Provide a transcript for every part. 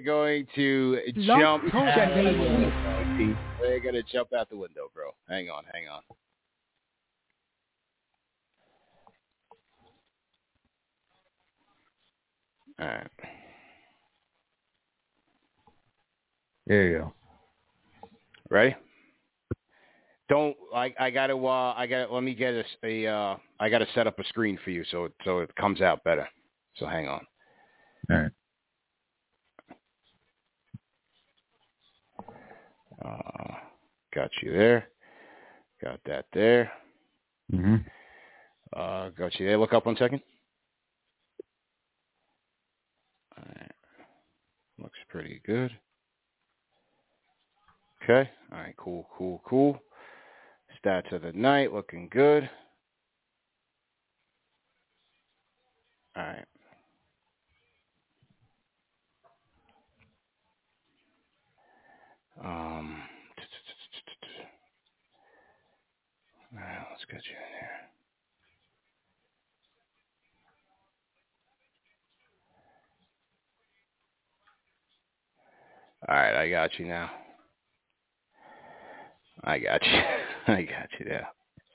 going to jump out the window. We're going to jump out the window, bro. Hang on. All right. There you go. Ready? I gotta let me get I gotta set up a screen for you so it comes out better. So hang on. All right. Got you there. Got that there. Mm-hmm. Got you there. Look up 1 second. All right. Looks pretty good. Okay. All right. Cool. Stats of the night looking good. All right. All right, let's get you in here. All right, I got you now. I got you now.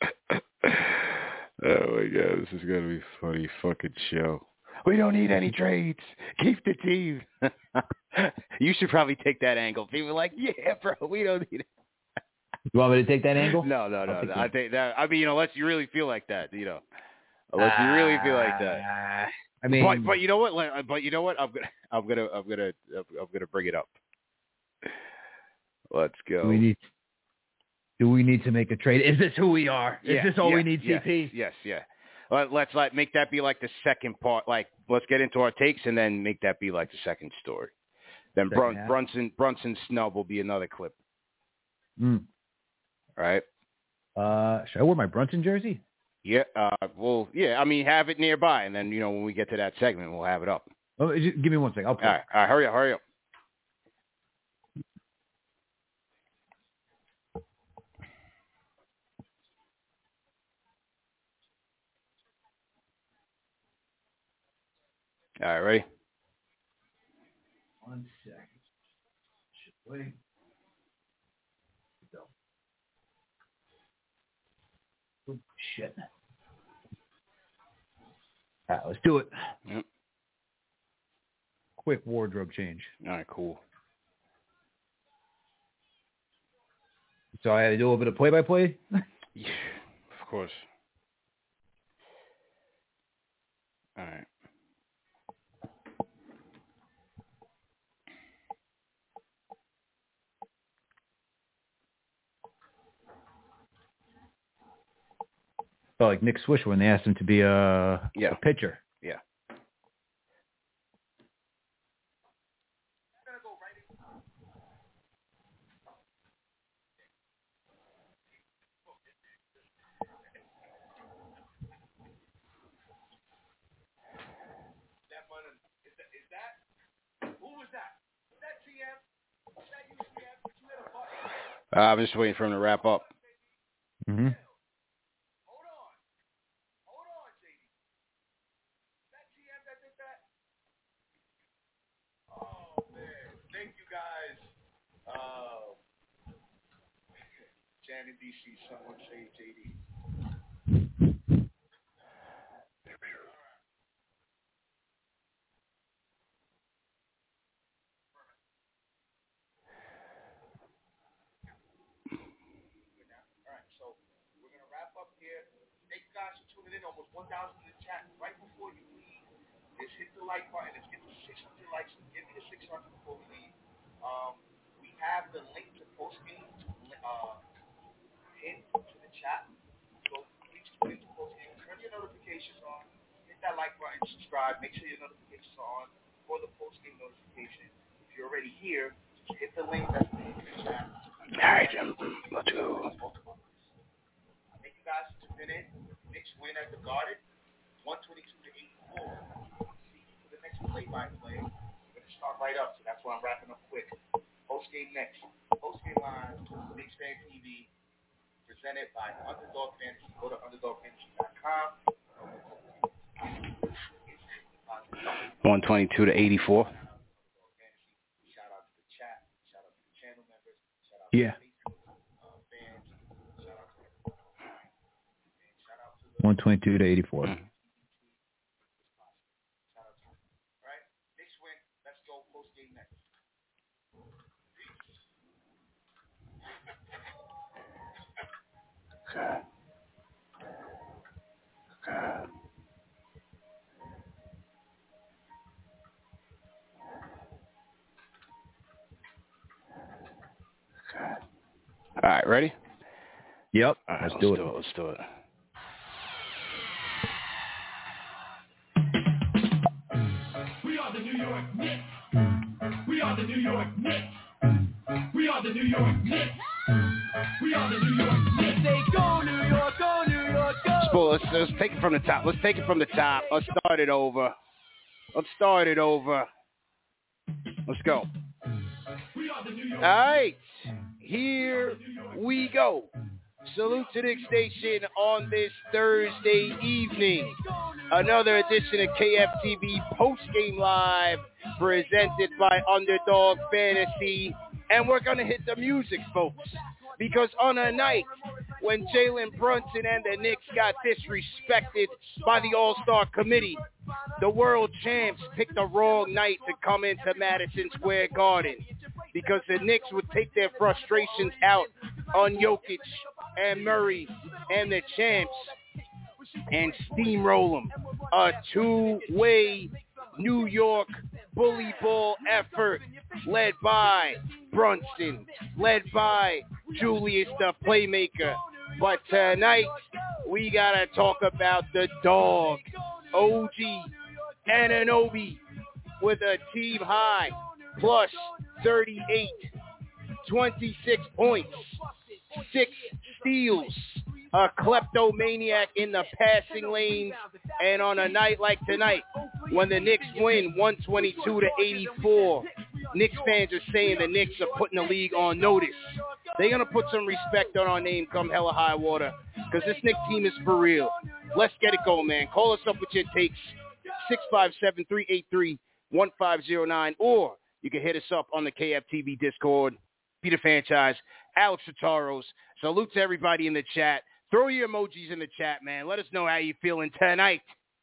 Oh my God, this is gonna be a funny fucking show. We don't need any trades. Keep the team. You should probably take that angle. People are like, yeah, bro, we don't need it. You want me to take that angle? No. I think that. I mean, unless you really feel like that, Unless you really feel like that. I mean, but you know what? I'm gonna bring it up. Let's go. Do we need to make a trade? Is this who we are? Is this all we need, CP? Yes. Let's make that be like the second part. Like, let's get into our takes and then make that be like the second story. Then Brunson snub will be another clip. Right? Should I wear my Brunson jersey? Yeah. I mean, have it nearby, and then when we get to that segment, we'll have it up. Oh, give me 1 second. I'll play. All right. Hurry up. All right, ready? 1 second. Wait. Oh, shit. All right, let's do it. Yep. Quick wardrobe change. All right, cool. So I had to do a little bit of play-by-play? Yeah, of course. All right. Felt like Nick Swisher when they asked him to be a pitcher. Yeah. I'm just waiting for him to wrap up. Mm-hmm. Thank you guys. Jan in DC, someone say JD. Thank you guys for tuning in. Almost 1,000 in the chat. Right before you leave, just hit the like button. Let's get to 600 likes. Give me the 600 before we leave. We have the link to post-game pinned to the chat. So please tune into post-game. Turn your notifications on. Hit that like button. Subscribe. Make sure your notifications are on for the post-game notification. If you're already here, just hit the link that's pinned to the chat. All right, Jim. Let's go. Thank you guys for tuning in. Knicks win at the Garden, 122-84. See for the next play-by-play. We're going to start right up, so that's why I'm wrapping up quick. Post-game next. Post-game live, Knicks Fan TV, presented by Underdog Fantasy. Go to underdogfantasy.com. 122-84. Yeah. Fans, shout out to everyone. And shout out to the 122 to 84. Shout out to you. All right, Knicks win. Let's go post game next. Okay. All right, ready? Yep. All right, Let's do it. Let's do it. We are the New York Knicks. We are the New York Knicks. We are the New York Knicks. We are the New York Knicks. They go New York, go New York, go. Let's take it from the top. Let's take it from the top. Let's start it over. Let's go. All right. Here we go. Salute to Knicks Station on this Thursday evening. Another edition of KFTV Postgame Live presented by Underdog Fantasy. And we're going to hit the music, folks, because on a night when Jalen Brunson and the Knicks got disrespected by the All-Star Committee, the world champs picked the wrong night to come into Madison Square Garden because the Knicks would take their frustrations out on Jokic and Murray and the champs and steamroll them. A two-way New York bully ball effort led by Brunson, led by Julius the Playmaker. But tonight, we got to talk about the dog, OG Anunoby, with a team high, plus 38, 26 points, 6 steals, a kleptomaniac in the passing lanes, and on a night like tonight, when the Knicks win 122 to 84, Knicks fans are saying the Knicks are putting the league on notice. They're going to put some respect on our name come hella high water, because this Knicks team is for real. Let's get it going, man. Call us up with your takes, 657-383-1509, or you can hit us up on the KFTV Discord. Peter Franchise, Alex Sotaros. Salute to everybody in the chat. Throw your emojis in the chat, man. Let us know how you're feeling tonight.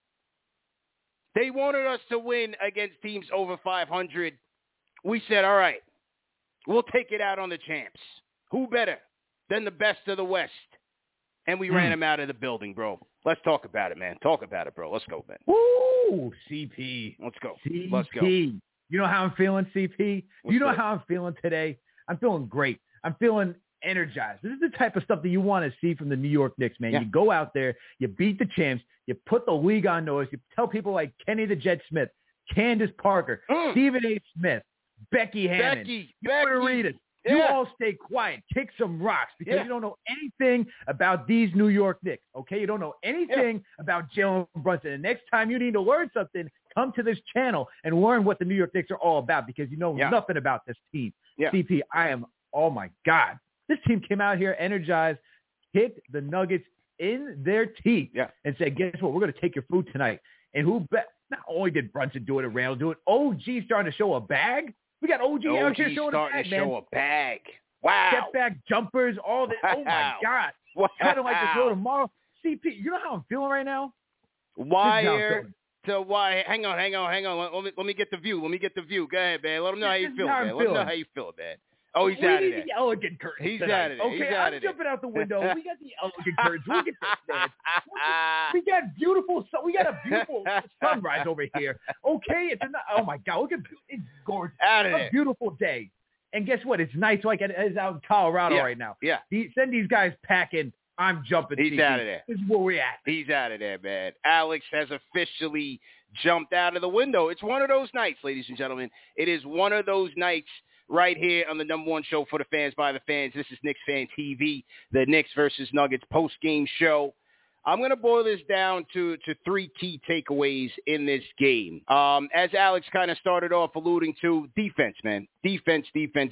They wanted us to win against teams over 500. We said, all right, we'll take it out on the champs. Who better than the best of the West? And we ran them out of the building, bro. Let's talk about it, man. Talk about it, bro. Let's go, man. Woo! CP. Let's go. CP. Let's go. You know how I'm feeling, CP? You know how I'm feeling today? I'm feeling great. I'm feeling energized. This is the type of stuff that you want to see from the New York Knicks, man. Yeah. You go out there, you beat the champs, you put the league on notice, you tell people like Kenny the Jet Smith, Candace Parker, Stephen A. Smith, Becky Hammond, Margaritas. You all stay quiet. Kick some rocks because you don't know anything about these New York Knicks, okay? You don't know anything about Jalen Brunson. And next time you need to learn something, come to this channel and learn what the New York Knicks are all about because you know nothing about this team. CP, oh my God. This team came out here energized, kicked the Nuggets in their teeth and said, guess what? We're going to take your food tonight. And not only did Brunson do it, and Randall do it, OG starting to show a bag. We got OG out here showing a bag, man. Show a bag. Wow. Step back jumpers, all that. Oh, my God. Wow. Kind of like the show tomorrow. CP, you know how I'm feeling right now? Wire to wire. Hang on. Let me get the view. Go ahead, man. Let them know how you feel, man. Let them know how you feel, man. Oh, he's out of there. We need the elegant curtains. He's tonight. out of there. Okay, I'm jumping out the window. We got the elegant curtains. Look at this, man. We got a beautiful sunrise over here. Okay, oh my God, it's gorgeous. Out of there. A beautiful day. And guess what? It's nice like it's out in Colorado right now. Yeah. Send these guys packing. I'm jumping. He's out of there. This is where we're at. He's out of there, man. Alex has officially jumped out of the window. It's one of those nights, ladies and gentlemen. It is one of those nights right here on the number one show for the fans by the fans. This is Knicks Fan TV, the Knicks versus Nuggets post-game show. I'm going to boil this down to 3 key takeaways in this game. As Alex kind of started off alluding to, defense, man. Defense.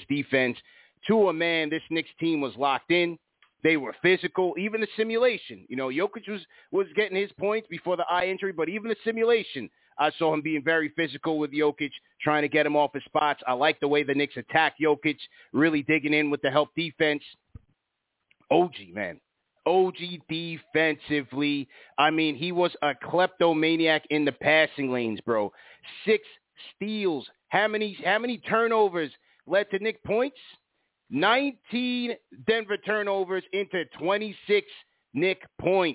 To a man, this Knicks team was locked in. They were physical. Even the simulation. You know, Jokic was getting his points before the eye injury, but even the simulation, I saw him being very physical with Jokic, trying to get him off his spots. I like the way the Knicks attack Jokic, really digging in with the help defense. OG, man. OG defensively. I mean, he was a kleptomaniac in the passing lanes, bro. 6 steals. How many turnovers led to Knick points? 19 Denver turnovers into 26 Knick points.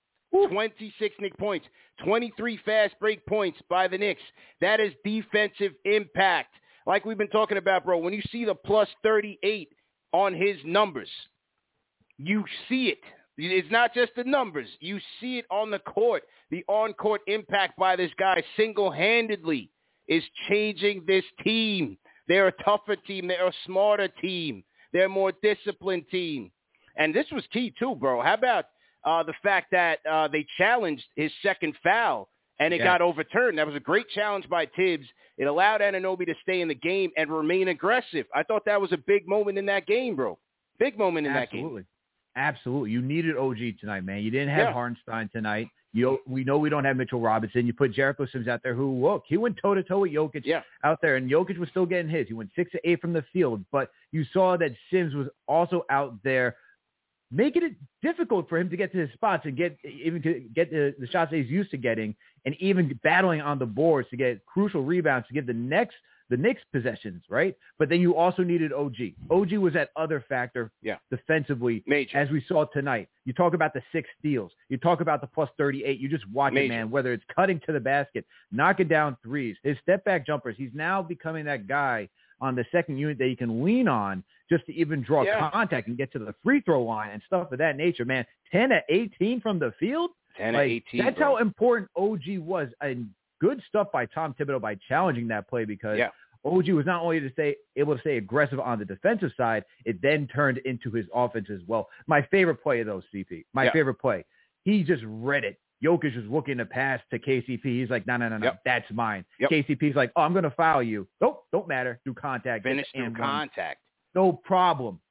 26 Knick points. 23 fast break points by the Knicks. That is defensive impact. Like we've been talking about, bro, when you see the plus 38 on his numbers, you see it. It's not just the numbers. You see it on the court. The on-court impact by this guy single-handedly is changing this team. They're a tougher team. They're a smarter team. They're a more disciplined team. And this was key, too, bro. How about the fact that they challenged his second foul, and it got overturned? That was a great challenge by Tibbs. It allowed Anunoby to stay in the game and remain aggressive. I thought that was a big moment in that game, bro. Big moment in that game. Absolutely. You needed OG tonight, man. You didn't have Hartenstein tonight. We know we don't have Mitchell Robinson. You put Jericho Sims out there who, look, he went toe-to-toe with Jokic out there, and Jokic was still getting his. He went 6 of 8 from the field, but you saw that Sims was also out there making it difficult for him to get to his spots and get the shots that he's used to getting, and even battling on the boards to get crucial rebounds to give the Knicks possessions, right? But then you also needed OG. OG was that other factor defensively, major, as we saw tonight. You talk about the 6 steals. You talk about the plus 38. You just watch it, man, whether it's cutting to the basket, knocking down threes, his step-back jumpers. He's now becoming that guy on the second unit that you can lean on just to even draw contact and get to the free throw line and stuff of that nature, man. 10 of 18 from the field? 10 of 18, that's how important OG was. And good stuff by Tom Thibodeau by challenging that play, because OG was not only able to stay aggressive on the defensive side, it then turned into his offense as well. My favorite play of those, CP. My favorite play. He just read it. Jokic was looking to pass to KCP. He's like, no, that's mine. KCP's like, oh, I'm going to foul you. Nope, don't matter. Through contact. Finish through contact. No problem.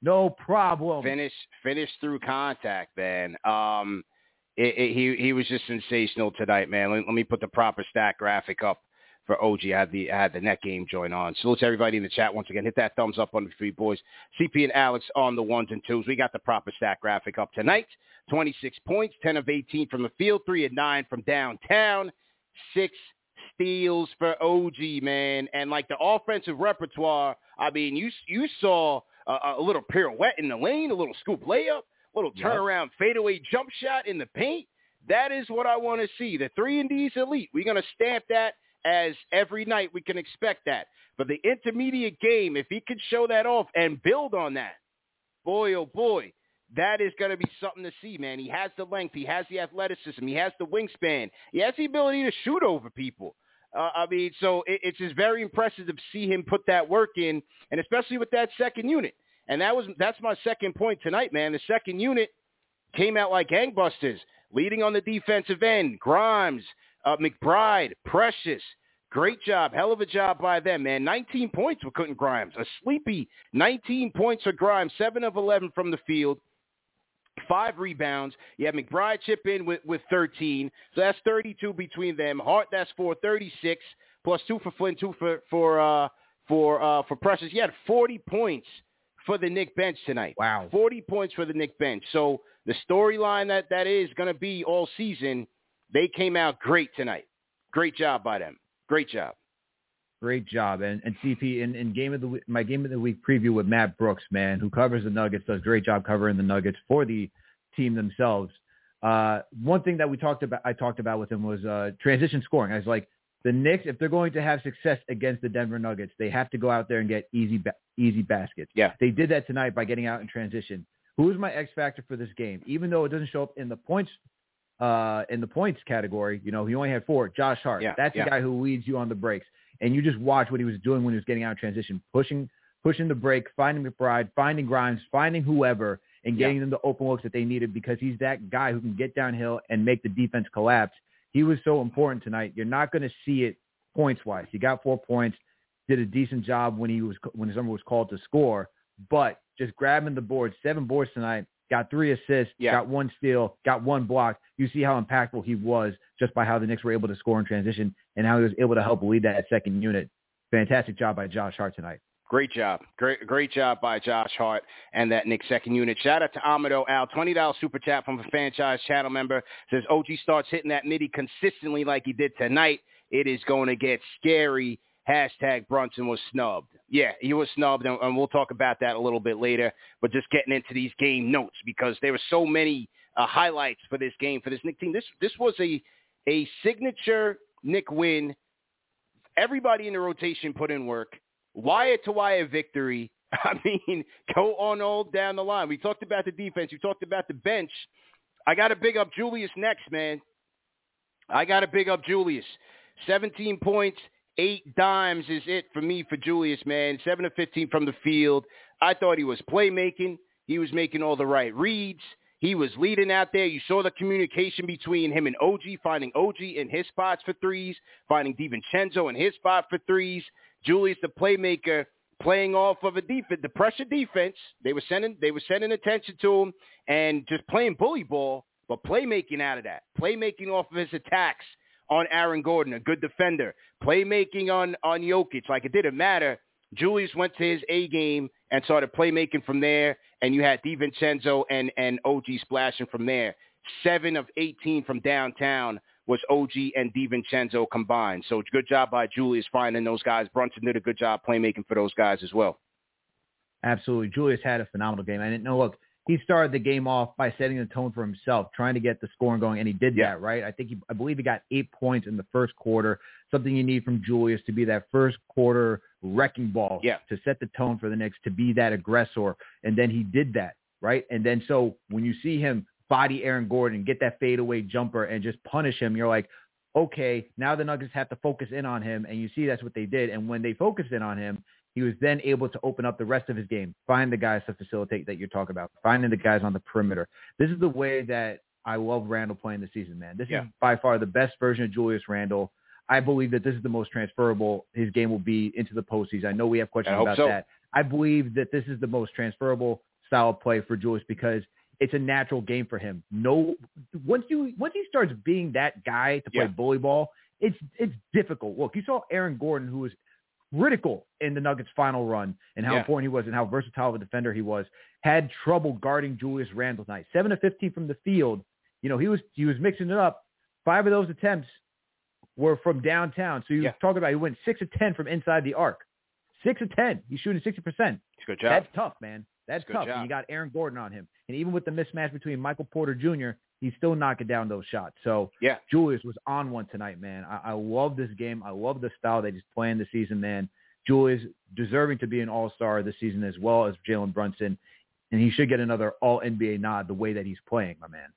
Finish through contact, man. He was just sensational tonight, man. Let me put the proper stat graphic up for OG. I had the net game join on. Salute to everybody in the chat once again. Hit that thumbs up on the three boys. CP and Alex on the 1s and 2s. We got the proper stat graphic up tonight. 26 points, 10 of 18 from the field, 3 of 9 from downtown, 6 steals for OG, man. And like the offensive repertoire, I mean, you saw a little pirouette in the lane, a little scoop layup, a little turnaround fadeaway jump shot in the paint. That is what I want to see. The 3-and-D's elite. We're going to stamp that as every night we can expect that. But the intermediate game, if he could show that off and build on that, boy, oh boy, that is going to be something to see, man. He has the length. He has the athleticism. He has the wingspan. He has the ability to shoot over people. I mean, so it's just very impressive to see him put that work in, and especially with that second unit. And that's my second point tonight, man. The second unit came out like gangbusters, leading on the defensive end. Grimes, McBride, Precious. Great job. Hell of a job by them, man. 19 points for Quentin Grimes. A sleepy 19 points for Grimes, 7 of 11 from the field. 5 rebounds. You have McBride chip in with 13. So that's 32 between them. Hart, that's 4, 36. Plus 2 for Flynn, 2 for Precious. You had 40 points for the Knick bench tonight. Wow. 40 points for the Knick bench. So the storyline that is going to be all season, they came out great tonight. Great job by them. Great job. Great job. And CP, in my Game of the Week preview with Matt Brooks, man, who covers the Nuggets, does a great job covering the Nuggets for the team themselves. One thing that I talked about with him was transition scoring. I was like, the Knicks, if they're going to have success against the Denver Nuggets, they have to go out there and get easy baskets. Yeah. They did that tonight by getting out in transition. Who is my X factor for this game? Even though it doesn't show up in the points category, you know, he only had 4. Josh Hart. Yeah. That's the guy who leads you on the breaks. And you just watch what he was doing when he was getting out in transition, pushing the break, finding McBride, finding Grimes, finding whoever, and getting them the open looks that they needed, because he's that guy who can get downhill and make the defense collapse. He was so important tonight. You're not going to see it points-wise. He got 4 points, did a decent job when his number was called to score, but just grabbing the board, 7 boards tonight, got 3 assists, got 1 steal, got 1 block. You see how impactful he was just by how the Knicks were able to score in transition and how he was able to help lead that second unit. Fantastic job by Josh Hart tonight. Great job. Great job by Josh Hart and that Knicks second unit. Shout out to Amado Al, $20 super chat from a franchise channel member. Says OG starts hitting that midi consistently like he did tonight. It is going to get scary. # Brunson was snubbed. Yeah, he was snubbed, and we'll talk about that a little bit later. But just getting into these game notes because there were so many highlights for this game, for this Knicks team. This was a signature Knick win. Everybody in the rotation put in work. Wire-to-wire victory. I mean, go on all down the line. We talked about the defense. We talked about the bench. I got to big up Julius next, man. I got to big up Julius. 17 points, 8 dimes is it for me for Julius, man. 7 of 15 from the field. I thought he was playmaking. He was making all the right reads. He was leading out there. You saw the communication between him and OG, finding OG in his spots for threes, finding DiVincenzo in his spot for threes. Julius, the playmaker, playing off of the pressure defense. They were sending attention to him and just playing bully ball, but playmaking out of that. Playmaking off of his attacks on Aaron Gordon, a good defender. Playmaking on Jokic, like it didn't matter. Julius went to his A game and started playmaking from there, and you had DiVincenzo and OG splashing from there. 7 of 18 from downtown was OG and DiVincenzo combined. So good job by Julius finding those guys. Brunson did a good job playmaking for those guys as well. Absolutely. Julius had a phenomenal game. I didn't know, look, he started the game off by setting the tone for himself, trying to get the scoring going, and he did that, right? I believe he got 8 points in the first quarter, something you need from Julius to be that first quarter wrecking ball, to set the tone for the Knicks, to be that aggressor, and then he did that, right? And then so when you see him body Aaron Gordon, get that fadeaway jumper, and just punish him, you're like, okay, now the Nuggets have to focus in on him, and you see that's what they did, and when they focused in on him, he was then able to open up the rest of his game, find the guys to facilitate that you're talking about, finding the guys on the perimeter. This is the way that I love Randle playing this season, man. This is by far the best version of Julius Randle. I believe that this is the most transferable his game will be into the postseason. I know we have questions about that. I believe that this is the most transferable style of play for Julius because it's a natural game for him. Once he starts being that guy to play bully ball, it's difficult. Look, you saw Aaron Gordon, who was critical in the Nuggets' final run and how important he was and how versatile of a defender he was, had trouble guarding Julius Randle tonight. 7 of 15 from the field. You know, he was mixing it up. 5 of those attempts were from downtown. So you talk about he went 6 of 10 from inside the arc. 6 of 10. He's shooting 60%. Good job. That's tough, man. That's tough. And you got Aaron Gordon on him. And even with the mismatch between Michael Porter Jr., he's still knocking down those shots. So Julius was on one tonight, man. I love this game. I love the style that he's playing this season, man. Julius deserving to be an all-star this season as well as Jalen Brunson. And he should get another all-NBA nod the way that he's playing, my man.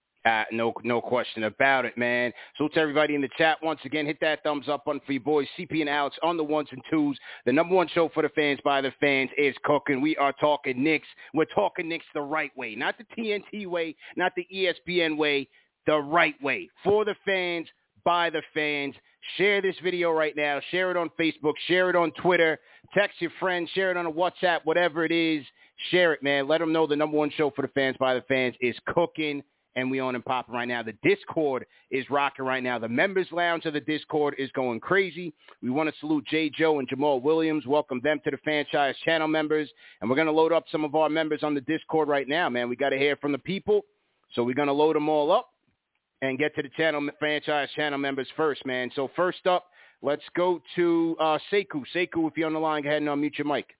No question about it, man. So to everybody in the chat, once again, hit that thumbs up button for your boys, CP and Alex, on the ones and twos. The number one show for the fans by the fans is cooking. We are talking Knicks. We're talking Knicks the right way, not the TNT way, not the ESPN way, the right way. For the fans, by the fans. Share this video right now. Share it on Facebook. Share it on Twitter. Text your friends. Share it on a WhatsApp, whatever it is. Share it, man. Let them know the number one show for the fans by the fans is cooking. And we on and popping right now. The Discord is rocking right now. The members lounge of the Discord is going crazy. We want to salute J. Joe and Jamal Williams. Welcome them to the franchise channel members. And we're going to load up some of our members on the Discord right now, man. We got to hear from the people. So we're going to load them all up and get to the channel franchise channel members first, man. So first up, let's go to Sekou. Sekou, if you're on the line, go ahead and unmute your mic.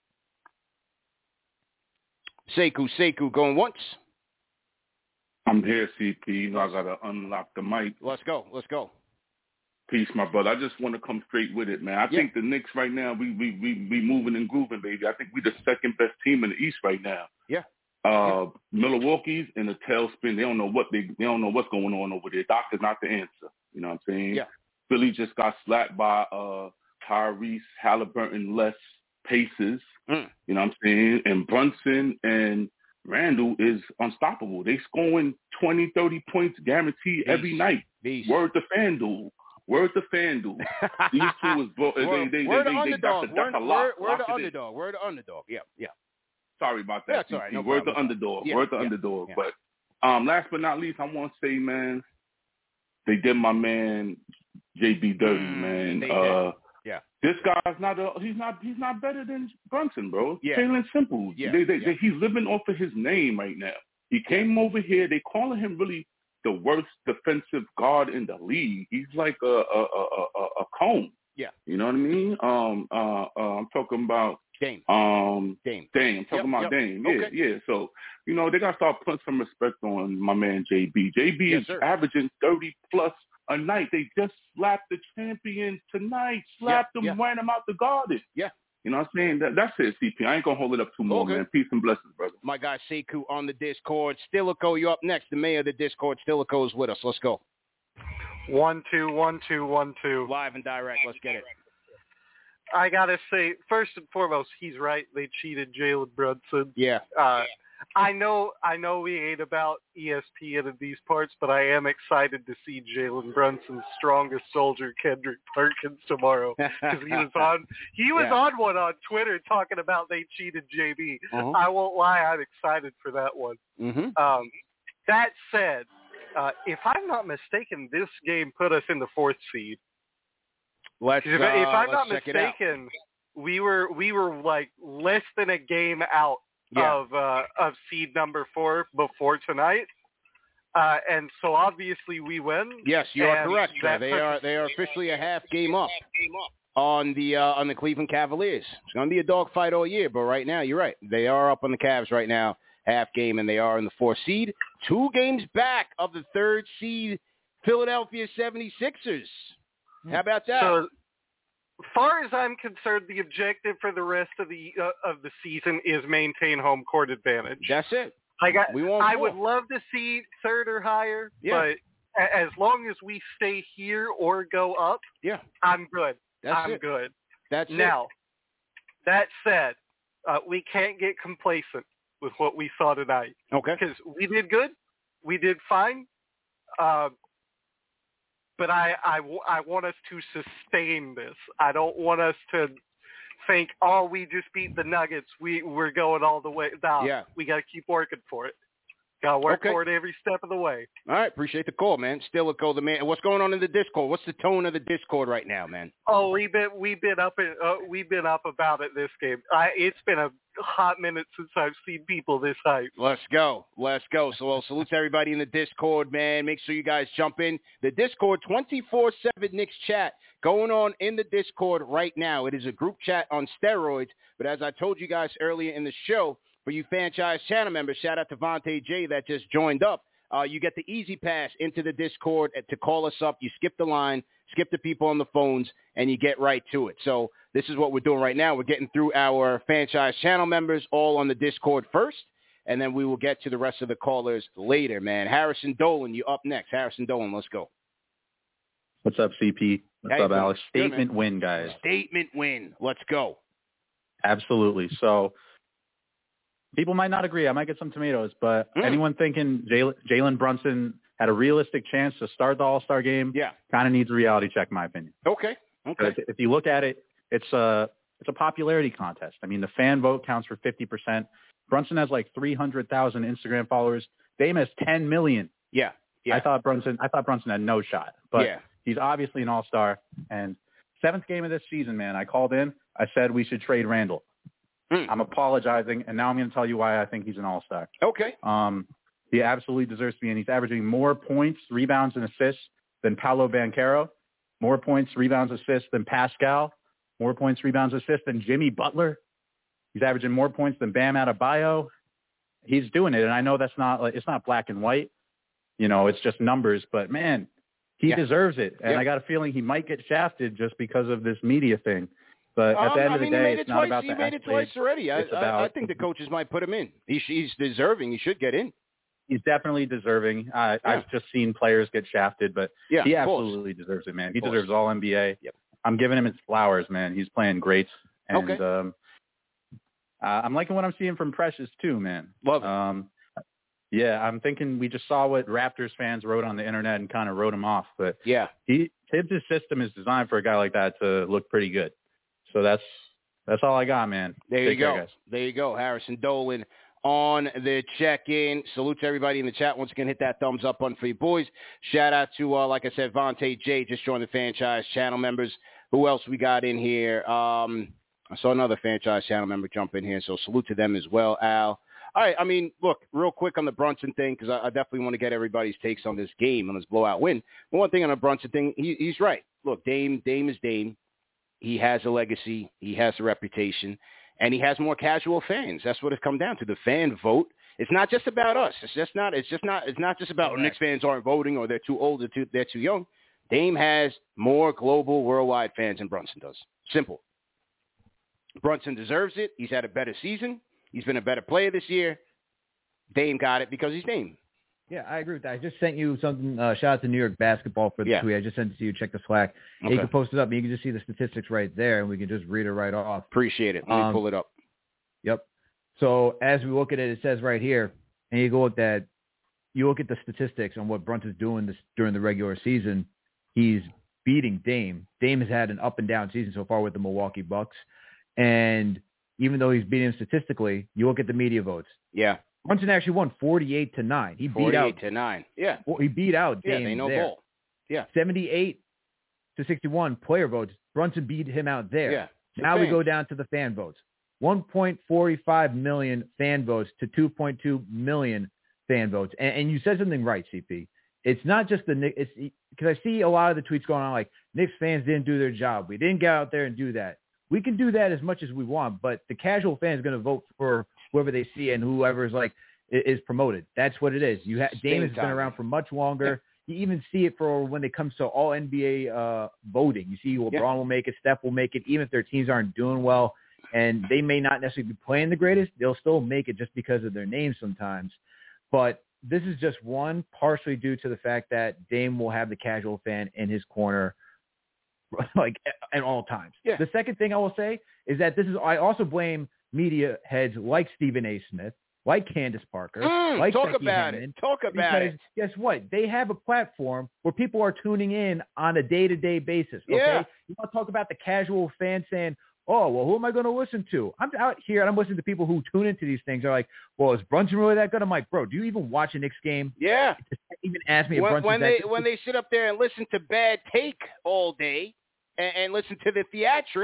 Sekou, going once. I'm here, CP. You know, I got to unlock the mic. Let's go. Peace, my brother. I just want to come straight with it, man. I think the Knicks right now, we moving and grooving, baby. I think we the second best team in the East right now. Yeah. Milwaukee's in a tailspin. They don't know what's going on over there. Doc is not the answer. You know what I'm saying? Yeah. Philly just got slapped by Tyrese Halliburton less paces. You know what I'm saying? And Brunson and Randle is unstoppable. They scoring 20, 30 points guaranteed every night. Word to FanDuel. These two is We're the underdog. We're the underdog. Yeah. Sorry about that. That's all right. No We're the problem. underdog. Yeah, We're the underdog. Yeah. But last but not least, I want to say, man, they did my man JB Dirty, man. Yeah. This guy's he's not better than Brunson, bro. Yeah. Plain and simple. Yeah. He's living off of his name right now. He came over here. They calling him really the worst defensive guard in the league. He's like a cone. Yeah. You know what I mean? I'm talking about Dame. Dame. I'm talking about Dame. Yeah, Okay. yeah. So, you know, they got to start putting some respect on my man JB. JB is sir. averaging 30-plus a night. They just slapped the champions tonight. Slapped them, ran them out the garden. Yeah. You know what I'm saying? That's it, CP. I ain't going to hold it up too more, man. Peace and blessings, brother. My guy Sekou on the Discord. Stilico, you up next. The mayor of the Discord, Stilico, is with us. Let's go. 1 2 1 2 1 2. Live and direct. Let's get it. I gotta say, first and foremost, he's right. They cheated Jalen Brunson. Yeah. I know we ain't about ESPN in these parts, but I am excited to see Jalen Brunson's strongest soldier, Kendrick Perkins, tomorrow, because he was on one on Twitter talking about they cheated JB. Uh-huh. I won't lie, I'm excited for that one. Mm-hmm. That said, if I'm not mistaken, this game put us in the 4th seed. If I'm not mistaken, we were like less than a game out of seed number 4 before tonight, and so obviously we win. Yes, you are correct. They are officially a half game up on the Cleveland Cavaliers. It's going to be a dogfight all year, but right now you're right. They are up on the Cavs right now, half game, and they are in the 4th seed, 2 games back of the 3rd seed Philadelphia 76ers. How about that? So, far as I'm concerned, the objective for the rest of the season is maintain home court advantage. That's it. I would love to see 3rd or higher, but as long as we stay here or go up, I'm good. I'm good. That's now, that said, we can't get complacent with what we saw tonight. Okay. Because we did good. We did fine. But I want us to sustain this. I don't want us to think, oh, we just beat the Nuggets. We're going all the way. No, we got to keep working for it. Got to work for it every step of the way. All right, appreciate the call, man. Stilico, the man. What's going on in the Discord? What's the tone of the Discord right now, man? Oh, we've been up about it this game. It's been a hot minute since I've seen people this hype. Let's go. So, salute to everybody in the Discord, man. Make sure you guys jump in. The Discord, 24/7 Knicks chat going on in the Discord right now. It is a group chat on steroids, but as I told you guys earlier in the show, for you franchise channel members, shout out to Vontae J that just joined up. You get the easy pass into the Discord to call us up. You skip the line, skip the people on the phones, and you get right to it. So this is what we're doing right now. We're getting through our franchise channel members all on the Discord first, and then we will get to the rest of the callers later, man. Harrison Dolan, you up next. Harrison Dolan, let's go. What's up, CP? What's up, Alex? Statement win, guys. Statement win. Let's go. Absolutely. So people might not agree. I might get some tomatoes, but anyone thinking Jalen Brunson had a realistic chance to start the All-Star game kind of needs a reality check, in my opinion. Okay. If you look at it, it's a popularity contest. I mean, the fan vote counts for 50%. Brunson has like 300,000 Instagram followers. Dame has 10 million. Yeah. I thought Brunson had no shot, but he's obviously an All-Star. And 7th game of this season, man, I called in. I said we should trade Randall. I'm apologizing, and now I'm going to tell you why I think he's an all-star. Okay. He absolutely deserves to be, and he's averaging more points, rebounds, and assists than Paolo Banchero, more points, rebounds, assists than Pascal, more points, rebounds, assists than Jimmy Butler. He's averaging more points than Bam Adebayo. He's doing it, and I know that's not it's not black and white. You know, it's just numbers, but, man, he deserves it, and I got a feeling he might get shafted just because of this media thing. But at the end of the day, it's not about the He made it twice already. I think the coaches might put him in. He's deserving. He should get in. He's definitely deserving. I've just seen players get shafted, but he absolutely deserves it, man. He deserves all NBA. Yep. I'm giving him his flowers, man. He's playing great. And I'm liking what I'm seeing from Precious, too, man. Love it. Yeah, I'm thinking we just saw what Raptors fans wrote on the internet and kind of wrote him off. But Tibbs' system is designed for a guy like that to look pretty good. So that's all I got, man. There you go. There you go. Harrison Dolan on the check-in. Salute to everybody in the chat. Once again, hit that thumbs up button for you boys. Shout out to, like I said, Vontae J. just joined the franchise channel members. Who else we got in here? I saw another franchise channel member jump in here, so salute to them as well, Al. All right, I mean, look, real quick on the Brunson thing, because I definitely want to get everybody's takes on this game, on this blowout win. But one thing on the Brunson thing, he's right. Look, Dame is Dame. He has a legacy. He has a reputation. And he has more casual fans. That's what it's come down to. The fan vote. It's not just about us. It's not just about Knicks fans aren't voting or they're too old or they're too young. Dame has more global, worldwide fans than Brunson does. Simple. Brunson deserves it. He's had a better season. He's been a better player this year. Dame got it because he's Dame. Yeah, I agree with that. I just sent you something. Shout out to New York Basketball for the tweet. I just sent it to you. Check the Slack. Okay. You can post it up. And you can just see the statistics right there, and we can just read it right off. Appreciate it. Let me pull it up. Yep. So as we look at it, it says right here, and you look at the statistics on what Brunson's doing during the regular season. He's beating Dame. Dame has had an up and down season so far with the Milwaukee Bucks, and even though he's beating him statistically, you look at the media votes. Yeah. Brunson actually won 48-9. He beat out 48-9. Yeah. Well, he beat out Dame. Yeah, they know there. ball. Yeah. 78-61 player votes. Brunson beat him out there. Yeah. Now we go down to the fan votes. 1.45 million fan votes to 2.2 million fan votes. And you said something right, CP. It's not just the Knicks. It's because I see a lot of the tweets going on like Knicks fans didn't do their job. We didn't get out there and do that. We can do that as much as we want, but the casual fan is going to vote for whoever they see and whoever is promoted. That's what it is. Dame has been around for much longer. Yeah. You even see it for when it comes to all NBA voting. You see LeBron will make it, Steph will make it, even if their teams aren't doing well, and they may not necessarily be playing the greatest. They'll still make it just because of their name sometimes. But this is just one partially due to the fact that Dame will have the casual fan in his corner like at all times. Yeah. The second thing I will say is that I also blame media heads like Stephen A. Smith, like Candace Parker, like talk Becky about Hammond, it. Talk about it. Guess what? They have a platform where people are tuning in on a day-to-day basis. Okay? Yeah. You want to talk about the casual fan saying, oh, well, who am I going to listen to? I'm out here and I'm listening to people who tune into these things. They're like, well, is Brunson really that good? I'm like, bro, do you even watch a Knicks game? Yeah. Even ask me if Brunson's when they sit up there and listen to Bad Take all day and listen to the theatrics,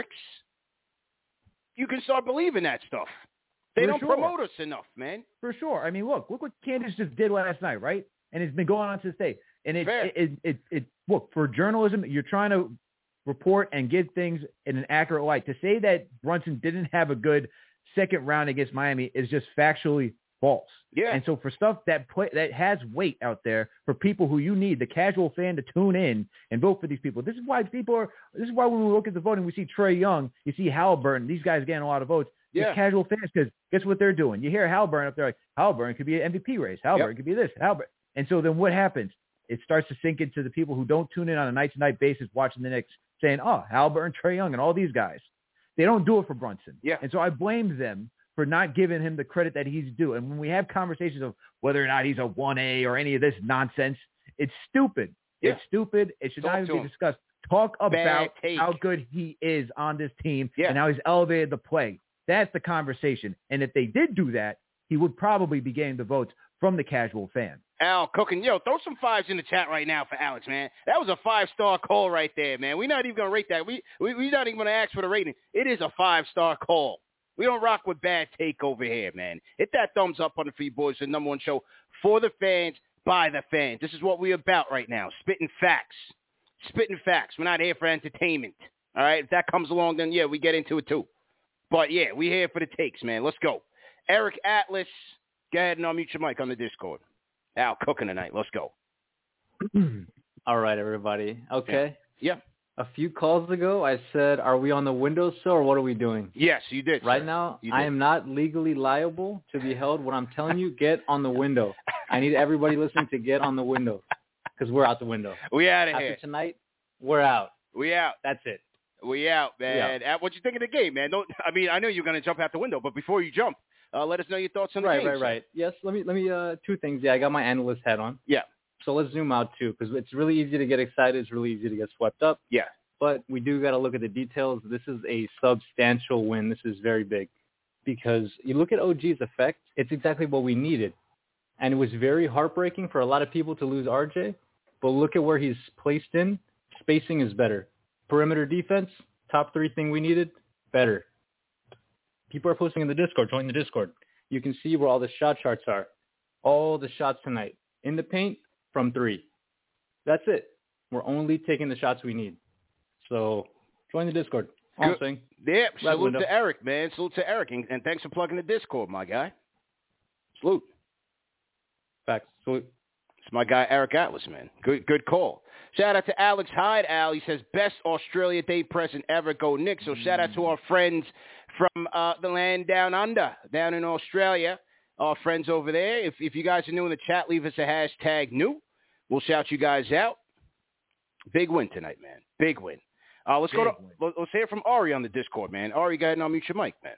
you can start believing that stuff. They don't promote us enough, man. For sure. I mean, look what Candace just did last night, right? And it's been going on to this day. And look, for journalism, you're trying to report and get things in an accurate light. To say that Brunson didn't have a good second round against Miami is just factually false. Yeah. And so for stuff that has weight out there for people who you need, the casual fan to tune in and vote for these people. This is why when we look at the voting, we see Trae Young, you see Halliburton, these guys getting a lot of votes. Yeah. Casual fans, because guess what they're doing? You hear Halliburton up there like, Halliburton could be an MVP race. Halliburton could be this. Halliburton. And so then what happens? It starts to sink into the people who don't tune in on a night-to-night basis watching the Knicks saying, oh, Halliburton, Trae Young, and all these guys. They don't do it for Brunson. Yeah. And so I blame them for not giving him the credit that he's due. And when we have conversations of whether or not he's a 1A or any of this nonsense, it's stupid. Yeah. It's stupid. It should not even be discussed. Talk about how good he is on this team and how he's elevated the play. That's the conversation. And if they did do that, he would probably be getting the votes from the casual fan. Al Cooking, throw some fives in the chat right now for Alex, man. That was a 5-star call right there, man. We're not even going to rate that. We're not even going to ask for the rating. It is a 5-star call. We don't rock with Bad Take over here, man. Hit that thumbs up on the Free Boys, the number one show for the fans, by the fans. This is what we're about right now, spitting facts. Spitting facts. We're not here for entertainment, all right? If that comes along, then, we get into it too. But, we're here for the takes, man. Let's go. Eric Atlas, go ahead and unmute your mic on the Discord. Al Cooking tonight. Let's go. All right, everybody. Okay. Yeah. A few calls ago, I said, are we on the windowsill or what are we doing? Yes, you did. Right now, I am not legally liable to be held. What I'm telling you, get on the window. I need everybody listening to get on the window because we're out the window. We out of here. After tonight, we're out. We out. That's it. We out, man. What you think of the game, man? I know you're going to jump out the window, but before you jump, let us know your thoughts on the game. Right. Yes, let me. Two things. Yeah, I got my analyst hat on. Yeah. So let's zoom out too, because it's really easy to get excited. It's really easy to get swept up. Yeah. But we do got to look at the details. This is a substantial win. This is very big. because you look at OG's effect, it's exactly what we needed. And it was very heartbreaking for a lot of people to lose RJ, but look at where he's placed in. Spacing is better. Perimeter defense, top 3 thing we needed, better. People are posting in the Discord. Join the Discord. You can see where all the shot charts are. All the shots tonight. In the paint, from 3. That's it. We're only taking the shots we need. So join the Discord. All I'm saying. Yeah, salute to Eric, man. Salute to Eric. And thanks for plugging the Discord, my guy. Salute. Facts. Salute. It's my guy, Eric Atlas, man. Good call. Shout out to Alex Hyde, Al. He says, best Australia Day present ever. Go Knicks. So shout out to our friends from the land down under, down in Australia. Our friends over there. If you guys are new in the chat, leave us a hashtag new. We'll shout you guys out. Big win tonight, man. Big win. Let's hear from Ari on the Discord, man. Ari, go ahead and unmute your mic, man.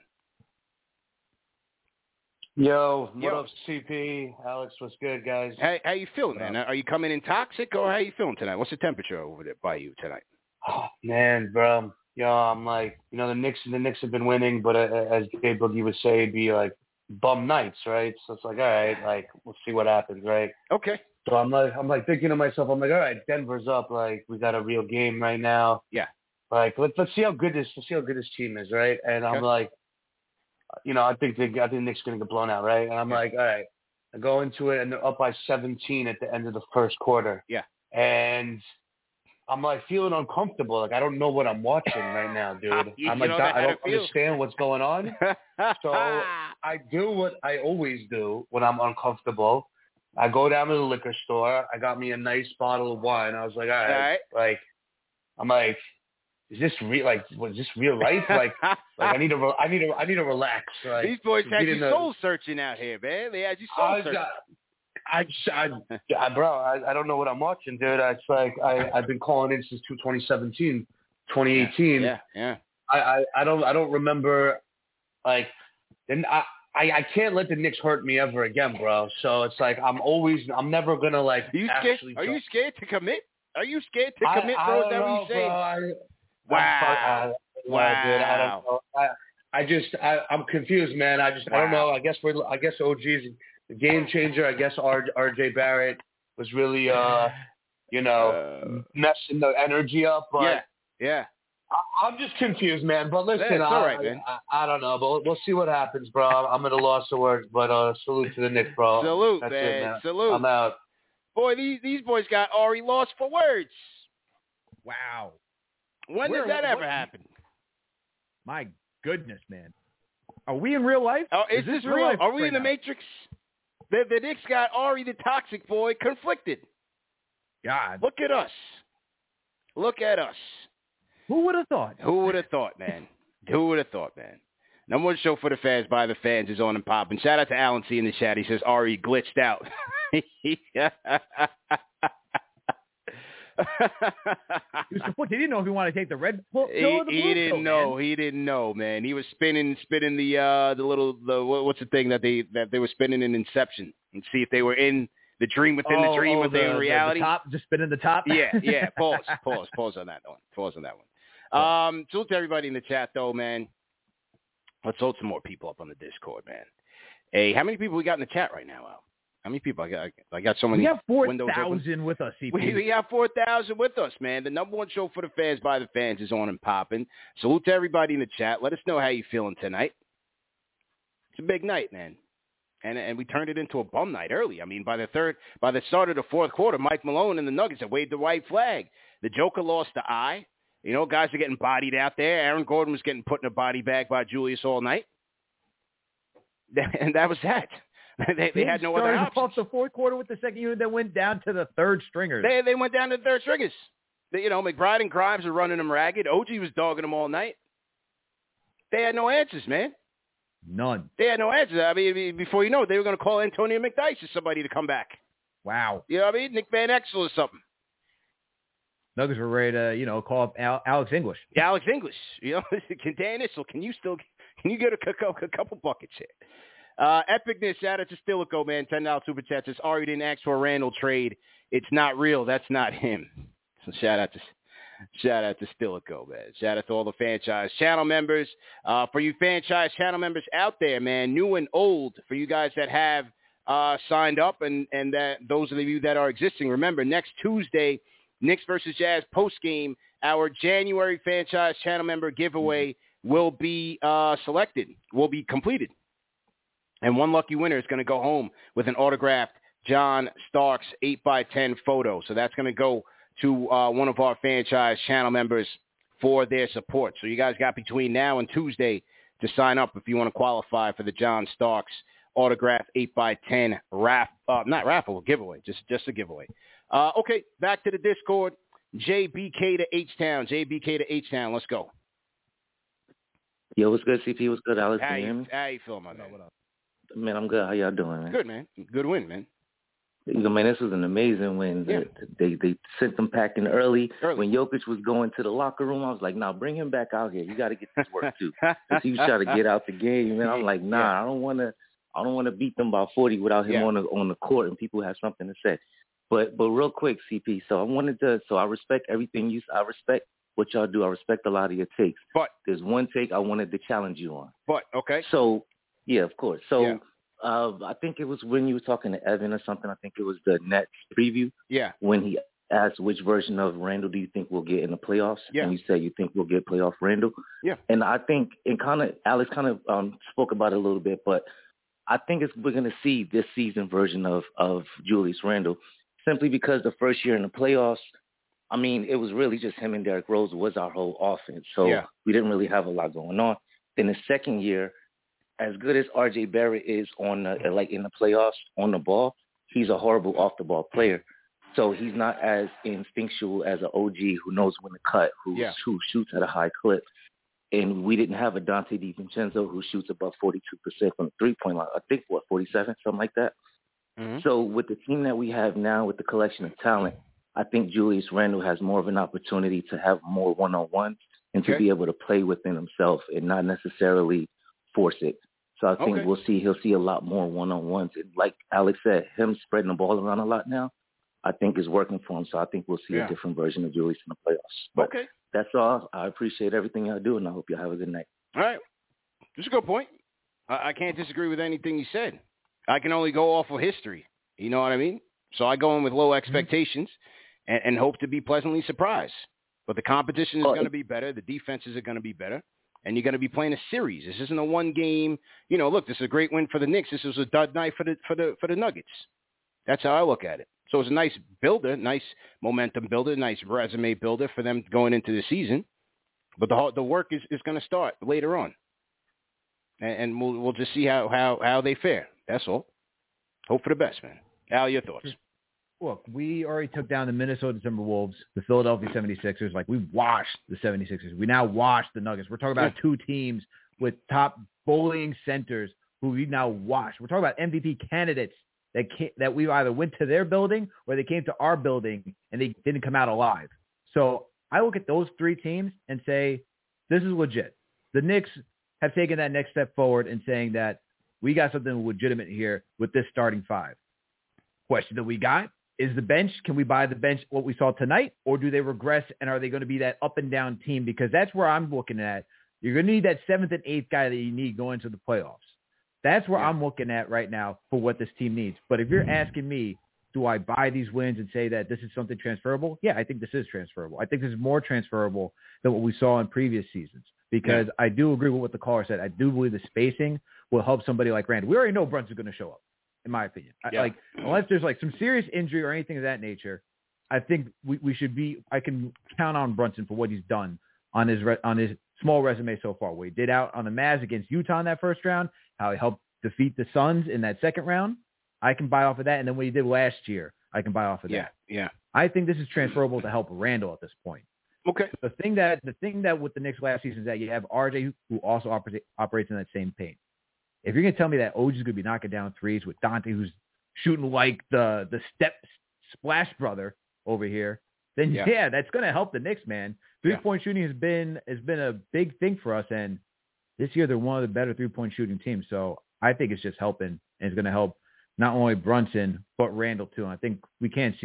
What up, CP? Alex, what's good, guys? Hey, how you feeling, man? Are you coming in toxic, or how you feeling tonight? What's the temperature over there by you tonight? Oh, man, bro. I'm like, the Knicks have been winning, but as Gabe Boogie would say, it'd be like bum nights, right? So it's like, all right, like we'll see what happens, right? Okay. So I'm like thinking to myself, I'm like, all right, Denver's up, like we got a real game right now. Yeah. Like let's see how good this team is, right? And I'm like, I think the Knicks gonna get blown out, right? And I'm like, all right, I go into it and they're up by 17 at the end of the first quarter. Yeah. And I'm like feeling uncomfortable. Like I don't know what I'm watching right now, dude. I'm like, I don't understand what's going on. So I do what I always do when I'm uncomfortable. I go down to the liquor store. I got me a nice bottle of wine. I was like, all right. Like, I'm like, is this real? Like, was this real life? Like I need to relax. Like, these boys had you soul searching out here, man. They had you soul searching. Bro, I don't know what I'm watching, dude. It's like I've been calling in since 2017, 2018. Yeah. I don't remember. Like, then I can't let the Knicks hurt me ever again, bro. So it's like I'm never gonna like. Are you scared to commit? Are you scared to commit, bro? Is that what you're saying? Wow. Dude, I don't know. I'm confused, man. I don't know. I guess OG's the game changer. I guess RJ Barrett was really messing the energy up. But yeah. I'm just confused, man. But listen, it's all right, man. I don't know, but we'll see what happens, bro. I'm at a loss of words, but salute to the Knicks, bro. Salute, That's man. it, man. Salute. I'm out. Boy, these boys got Ari lost for words. Wow. When did that ever happen? My goodness, man. Are we in real life? Oh, is this real? Are we in the Matrix? The Knicks got Ari the Toxic Boy conflicted. God. Look at us. Look at us. Who would have thought? Who would have thought, man? Who would have thought, man? Number one show for the fans by the fans is on and popping. Shout out to Alan C in the chat. He says Ari glitched out. He didn't know if he wanted to take the red pill or the blue pill. He didn't know. Man. He didn't know, man. He was spinning the what's the thing that they were spinning in Inception and see if they were in the dream within the dream, within the reality. The top, just spinning the top. Yeah. Pause on that one. Salute to everybody in the chat, though, man. Let's hold some more people up on the Discord, man. Hey, how many people we got in the chat right now, Al? How many people? I got so many. We have 4,000 with us, CP. We got 4,000 with us, man. The number one show for the fans by the fans is on and popping. Salute to everybody in the chat. Let us know how you feeling tonight. It's a big night, man. And we turned it into a bum night early. I mean, by the start of the fourth quarter, Mike Malone and the Nuggets had waved the white flag. The Joker lost the eye. Guys are getting bodied out there. Aaron Gordon was getting put in a body bag by Julius all night. And that was that. They had no other options. Off the fourth quarter with the second unit that went down to the third stringers. They went down to the third stringers. McBride and Grimes are running them ragged. OG was dogging them all night. They had no answers, man. None. They had no answers. I mean, before you know it, they were going to call Antonio McDyess as somebody to come back. Wow. You know what I mean? Nick Van Exel or something. Nuggets were ready to, call up Alex English. Yeah, Alex English. Can Dan Issel, can you get a couple buckets here? Epicness, shout out to Stilico, man. $10 super chat says, Ari didn't ask for a Randall trade. It's not real. That's not him. So shout out to Shout out to Stilico, man. Shout out to all the franchise channel members. For you franchise channel members out there, man, new and old, for you guys that have signed up and that those of you that are existing, remember, next Tuesday, Knicks versus Jazz postgame, our January franchise channel member giveaway will be selected, will be completed. And one lucky winner is going to go home with an autographed John Starks 8x10 photo. So that's going to go to one of our franchise channel members for their support. So you guys got between now and Tuesday to sign up if you want to qualify for the John Starks autographed 8x10 not raffle, giveaway, just a giveaway. Okay, back to the Discord. JBK to H-Town. JBK to H-Town. Let's go. Yo, what's good, CP? What's good, Alex? How you feeling, my man? Man, I'm good. How y'all doing, man? Good, man. Good win, man. Man, this was an amazing win. Yeah. They sent them packing early. When Jokic was going to the locker room, I was like, nah, bring him back out here. You got to get this work, too. Because he was trying to get out the game, man. I'm like, nah, I don't want to beat them by 40 without him on the court and people have something to say. But real quick, CP, so I respect everything I respect what y'all do. I respect a lot of your takes. But there's one take I wanted to challenge you on. But, okay. So, yeah, of course. So, I think it was when you were talking to Evan or something. I think it was the Nets preview. Yeah. When he asked which version of Randall do you think we'll get in the playoffs? Yeah. And you said you think we'll get playoff Randall. Yeah. And I think, Alex kind of spoke about it a little bit, but I think we're going to see this season version of Julius Randle simply because the first year in the playoffs, I mean, it was really just him and Derrick Rose was our whole offense. So we didn't really have a lot going on. Then the second year, as good as R.J. Barrett is in the playoffs on the ball, he's a horrible off-the-ball player. So he's not as instinctual as an OG who knows when to cut, who shoots at a high clip. And we didn't have a Dante DiVincenzo who shoots above 42% from the three-point line. I think, 47, something like that. Mm-hmm. So with the team that we have now, with the collection of talent, I think Julius Randle has more of an opportunity to have more one-on-ones and to be able to play within himself and not necessarily force it. So I think he'll see a lot more one-on-ones. And like Alex said, him spreading the ball around a lot now, I think is working for him. So I think we'll see a different version of Julius in the playoffs. But that's all. I appreciate everything y'all do, and I hope y'all have a good night. All right. That's a good point. I can't disagree with anything you said. I can only go off of history. You know what I mean? So I go in with low expectations and hope to be pleasantly surprised. But the competition is going to be better. The defenses are going to be better. And you're going to be playing a series. This isn't a one game. You know, look, this is a great win for the Knicks. This was a dud night for the Nuggets. That's how I look at it. So it's a nice builder, nice momentum builder, nice resume builder for them going into the season. But the work is going to start later on, and we'll just see how they fare. That's all. Hope for the best, man. Al, your thoughts? Look, we already took down the Minnesota Timberwolves, the Philadelphia 76ers. Like, we washed the 76ers. We now washed the Nuggets. We're talking about two teams with top bullying centers who we now washed. We're talking about MVP candidates that we either went to their building or they came to our building and they didn't come out alive. So I look at those three teams and say, this is legit. The Knicks have taken that next step forward in saying that we got something legitimate here with this starting five. Question that we got is the bench. Can we buy the bench what we saw tonight, or do they regress, and are they going to be that up and down team? Because that's where I'm looking at. You're going to need that 7th and 8th guy that you need going to the playoffs. That's where I'm looking at right now for what this team needs. But if you're asking me, do I buy these wins and say that this is something transferable? Yeah, I think this is transferable. I think this is more transferable than what we saw in previous seasons because I do agree with what the caller said. I do believe the spacing will help somebody like Randall. We already know Brunson's going to show up, in my opinion. Unless there's some serious injury or anything of that nature, I think we should be. I can count on Brunson for what he's done on his small resume so far. What he did out on the Mavs against Utah in that first round, how he helped defeat the Suns in that second round. I can buy off of that, and then what he did last year, I can buy off of that. Yeah. I think this is transferable to help Randall at this point. Okay. The thing that with the Knicks last season is that you have RJ who also operates in that same paint. If you're going to tell me that OG's going to be knocking down threes with Dante, who's shooting like the step splash brother over here, then that's going to help the Knicks, man. 3-point shooting has been a big thing for us, and this year they're one of the better 3-point shooting teams. So I think it's just helping, and it's going to help not only Brunson but Randall too. And I think we can see that.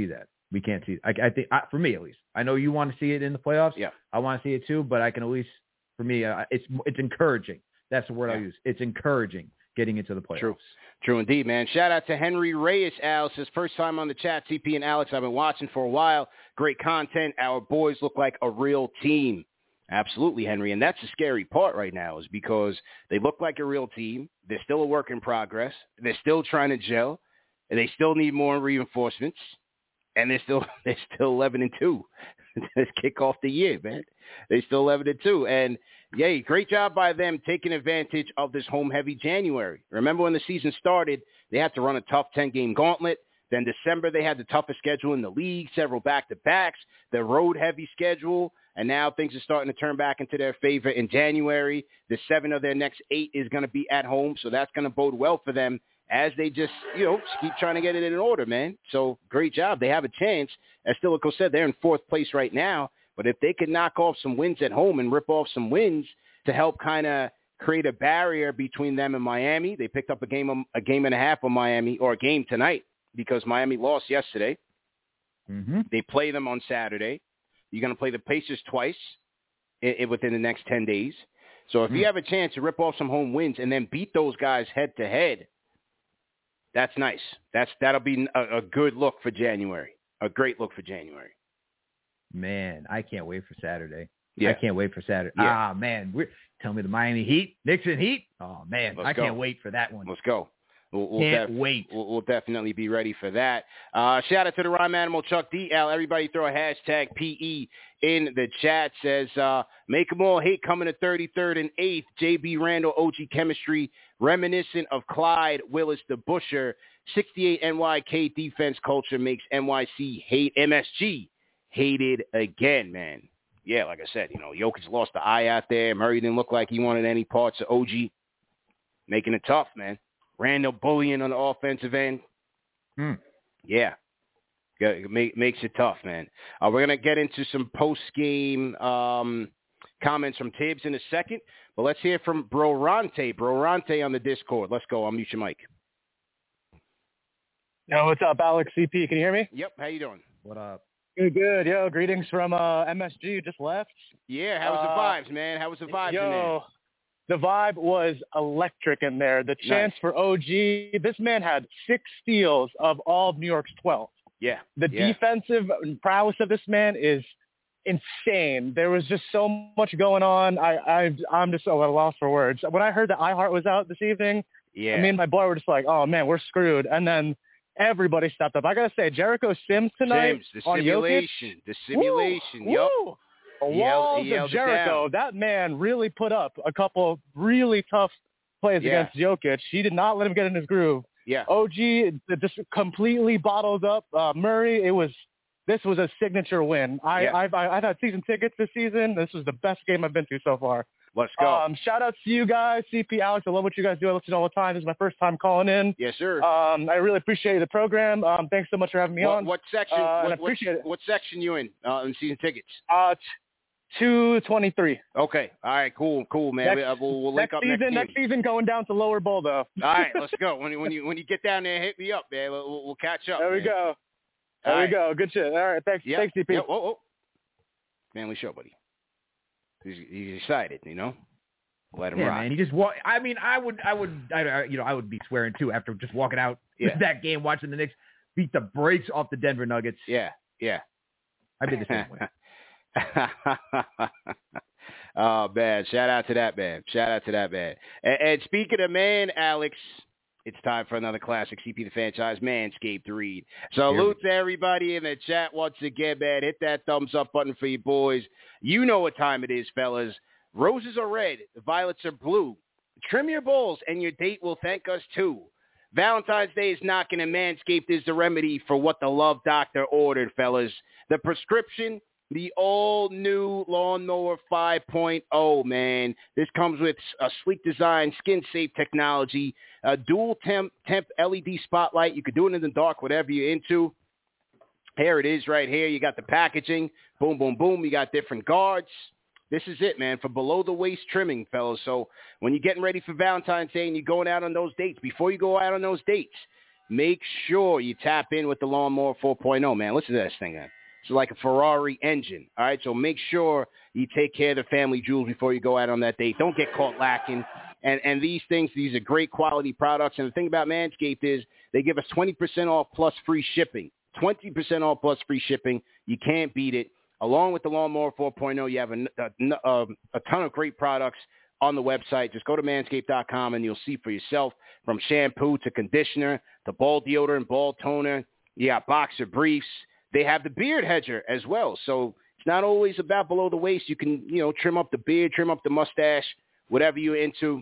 we can't see. I think for me at least, I know you want to see it in the playoffs. Yeah, I want to see it too, but I can at least, for me, it's encouraging. That's the word I'll use. It's encouraging getting into the playoffs. True indeed, man. Shout out to Henry Reyes, Al. His first time on the chat. CP and Alex, I've been watching for a while. Great content. Our boys look like a real team. Absolutely, Henry. And that's the scary part right now is because they look like a real team. They're still a work in progress. They're still trying to gel. And they still need more reinforcements. And they're still 11-2. Let's kick off the year, man. They're still 11-2. And, yay, great job by them taking advantage of this home-heavy January. Remember when the season started, they had to run a tough 10-game gauntlet. Then December, they had the toughest schedule in the league, several back-to-backs, the road-heavy schedule. And now things are starting to turn back into their favor in January. The 7 of their next 8 is going to be at home, so that's going to bode well for them as they just keep trying to get it in order, man. So great job. They have a chance. As Stilico said, they're in 4th place right now. But if they could knock off some wins at home and rip off some wins to help kind of create a barrier between them and Miami, they picked up a game and a half on Miami, or a game tonight because Miami lost yesterday. Mm-hmm. They play them on Saturday. You're going to play the Pacers twice within the next 10 days. So if you have a chance to rip off some home wins and then beat those guys head-to-head, that's nice. That'll be a good look for January, a great look for January. Man, I can't wait for Saturday. Yeah. I can't wait for Saturday. Yeah. Man, tell me the Miami Heat, Knicks and Heat. Oh, man, I can't wait for that one. Let's go. Can't wait. We'll definitely be ready for that. Shout out to the Rhyme Animal, Chuck D. Al, everybody throw a hashtag PE in the chat. Says, make them all hate coming to 33rd and 8th. JB Randall, OG chemistry, reminiscent of Clyde Willis the Busher. 68 NYK defense culture makes NYC hate MSG. Hated again, man. Yeah, like I said, Jokic lost the eye out there. Murray didn't look like he wanted any parts of OG. Making it tough, man. Randall bullying on the offensive end. Yeah. Makes it tough, man. We're going to get into some post-game comments from Tibbs in a second, but let's hear from Bro-Ronte. Bro-Ronte on the Discord. Let's go. I'll mute your mic. Yo, what's up, Alex CP? Can you hear me? Yep. How you doing? What up? Good. Yo, greetings from MSG. You just left. Yeah. How was the vibes, man? How was the vibes in there? The vibe was electric in there. The chance for OG, this man had 6 steals of all of New York's 12. Yeah. The defensive prowess of this man is insane. There was just so much going on. I'm just so at a loss for words. When I heard that iHeart was out this evening, me and my boy were just like, oh, man, we're screwed. And then everybody stepped up. I got to say, Jericho Sims tonight on Jokic. The simulation. Yep. Walls of Jericho. That man really put up a couple really tough plays against Jokic. He did not let him get in his groove. Yeah. OG just completely bottled up Murray. This was a signature win. I've had season tickets this season. This was the best game I've been to so far. Let's go. Shout out to you guys, CP, Alex. I love what you guys do. I listen all the time. This is my first time calling in. Yes, sir. I really appreciate the program. Thanks so much for having me on. What section? I appreciate it. What section you in season tickets? 223. Okay. All right. Cool, man. We'll link up next season. Going down to Lower Bowl though. All right. Let's go. When you get down there, hit me up, man. We'll catch up. There we go. There we go. Good shit. All right. Thanks. Yep. Thanks, CP. Yep. Oh. Manly show, buddy. He's excited, Let him rock. Man, he just I mean, I would be swearing too after just walking out that game, watching the Knicks beat the brakes off the Denver Nuggets. Yeah. I'd be the same way. Oh, man. Shout out to that man. And speaking of man, Alex, it's time for another classic CP the Franchise Manscaped read. Salute to everybody in the chat once again, man. Hit that thumbs up button for you boys. You know what time it is, fellas. Roses are red, violets are blue. Trim your balls and your date will thank us too. Valentine's Day is knocking and Manscaped is the remedy for what the Love Doctor ordered, fellas. The prescription, the all-new Lawnmower 5.0, man. This comes with a sleek design, skin-safe technology, a dual temp LED spotlight. You could do it in the dark, whatever you're into. Here it is right here. You got the packaging. Boom, boom, boom. You got different guards. This is it, man, for below-the-waist trimming, fellas. So when you're getting ready for Valentine's Day and you're going out on those dates, before you go out on those dates, make sure you tap in with the Lawnmower 4.0, man. Listen to this thing, man. It's like a Ferrari engine, all right? So make sure you take care of the family jewels before you go out on that date. Don't get caught lacking. And these things, these are great quality products. And the thing about Manscaped is they give us 20% off plus free shipping. 20% off plus free shipping. You can't beat it. Along with the Lawnmower 4.0, you have a ton of great products on the website. Just go to manscaped.com and you'll see for yourself, from shampoo to conditioner to ball deodorant, ball toner. You got boxer briefs. They have the beard hedger as well. So it's not always about below the waist. You can, trim up the beard, trim up the mustache, whatever you're into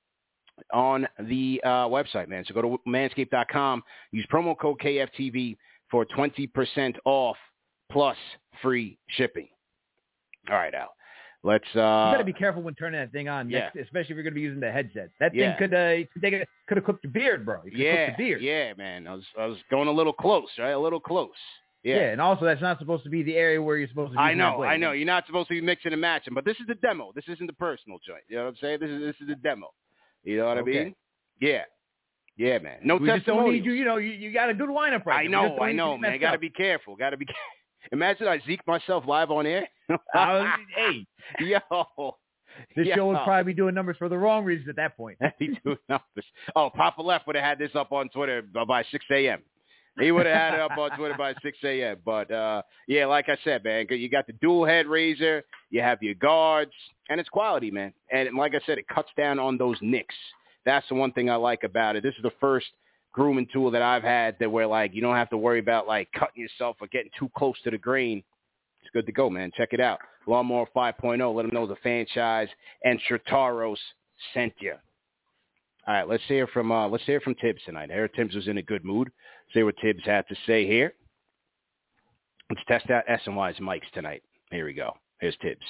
on the website, man. So go to manscaped.com. Use promo code KFTV for 20% off plus free shipping. All right, Al. Let's. You got to be careful when turning that thing on, especially if you're going to be using the headset. That thing could have clipped your beard, bro. You could have clipped your beard. Yeah, man. I was going a little close, right? A little close. Yeah, and also that's not supposed to be the area where you're supposed to be. I know. You're not supposed to be mixing and matching, but this is the demo. This isn't the personal joint. You know what I'm saying? This is the demo. You know what I mean? Yeah. Yeah, man. No testimonials. We just don't need you. You got a good lineup right now. I know, man. Got to be careful. Imagine I zeke myself live on air. Hey. Yo. This show would probably be doing numbers for the wrong reasons at that point. He's doing numbers. Oh, Papa Left would have had this up on Twitter by 6 a.m. He would have had it up on Twitter by 6 a.m. But, like I said, man, you got the dual head razor. You have your guards. And it's quality, man. And like I said, it cuts down on those nicks. That's the one thing I like about it. This is the first grooming tool that I've had that where, you don't have to worry about, cutting yourself or getting too close to the grain. It's good to go, man. Check it out. Lawnmower 5.0. Let them know the franchise and Shirtaros sent you. All right, let's hear from Tibbs tonight. I heard Tibbs was in a good mood. See what Tibbs had to say here. Let's test out SNY's mics tonight. Here we go. Here's Tibbs.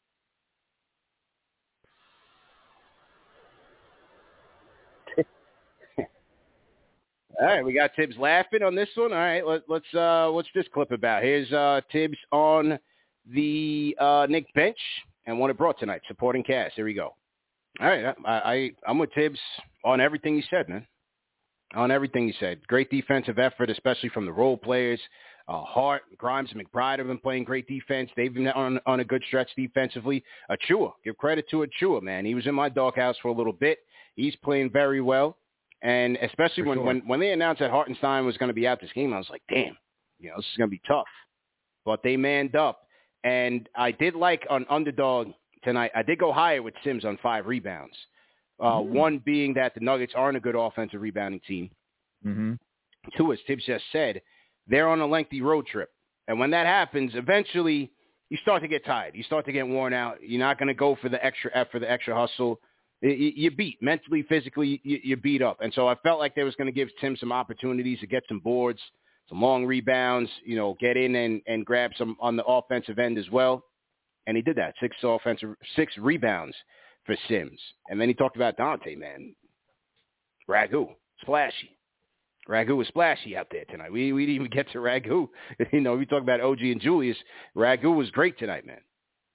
All right, we got Tibbs laughing on this one. All right, let's what's this clip about? Here's Tibbs on the Knicks bench and what it brought tonight, supporting Cass. Here we go. All right, I'm with Tibbs on everything he said, man. On everything he said. Great defensive effort, especially from the role players. Hart, Grimes, and McBride have been playing great defense. They've been on a good stretch defensively. Achua, give credit to Achua, man. He was in my doghouse for a little bit. He's playing very well. And especially when they announced that Hartenstein was going to be out this game, I was like, damn, this is going to be tough. But they manned up. And I did like on Underdog tonight, I did go higher with Sims on 5 rebounds. One being that the Nuggets aren't a good offensive rebounding team. Mm-hmm. 2, as Tibbs just said, they're on a lengthy road trip. And when that happens, eventually you start to get tired. You start to get worn out. You're not going to go for the extra effort, the extra hustle. You beat. Mentally, physically, you beat up. And so I felt like they was going to give Tim some opportunities to get some boards, some long rebounds, get in and grab some on the offensive end as well. And he did that, 6 rebounds for Sims. And then he talked about Dante, man. Ragu, splashy. Ragu was splashy out there tonight. We didn't even get to Ragu. We talk about OG and Julius. Ragu was great tonight, man.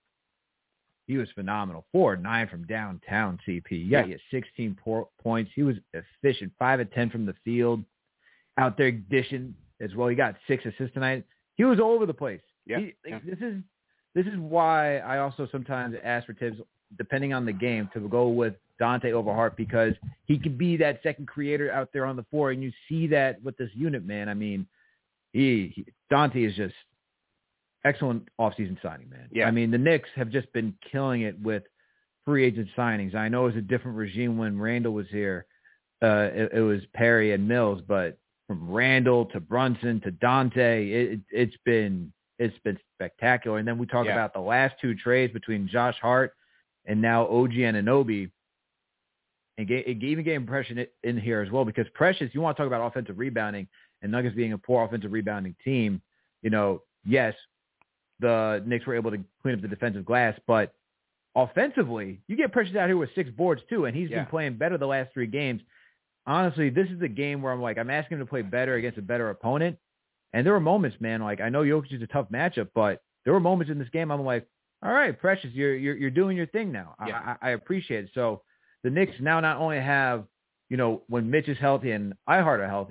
He was phenomenal. 4-9 from downtown, CP. Yeah, he had 16 points. He was efficient. 5 of 10 from the field. Out there dishing as well. He got 6 assists tonight. He was all over the place. Yeah. This is why I also sometimes ask for Tibbs, depending on the game, to go with Dante over Hart, because he could be that second creator out there on the floor, and you see that with this unit, man. I mean, Dante is just excellent offseason signing, man. Yeah. I mean, the Knicks have just been killing it with free agent signings. I know it was a different regime when Randall was here. It was Perry and Mills, but from Randall to Brunson to Dante, it's been spectacular. And then we talk about the last 2 trades between Josh Hart and now OG Anunoby. And it even gave impression in here as well, because Precious, you want to talk about offensive rebounding and Nuggets being a poor offensive rebounding team. Yes, the Knicks were able to clean up the defensive glass, but offensively, you get Precious out here with 6 boards too, and he's been playing better the last 3 games. Honestly, this is the game where I'm asking him to play better against a better opponent. And there were moments, man, I know Jokic is a tough matchup, but there were moments in this game I'm like, all right, Precious, you're doing your thing now. Yeah. I appreciate it. So the Knicks now not only have, when Mitch is healthy and Ihart are healthy,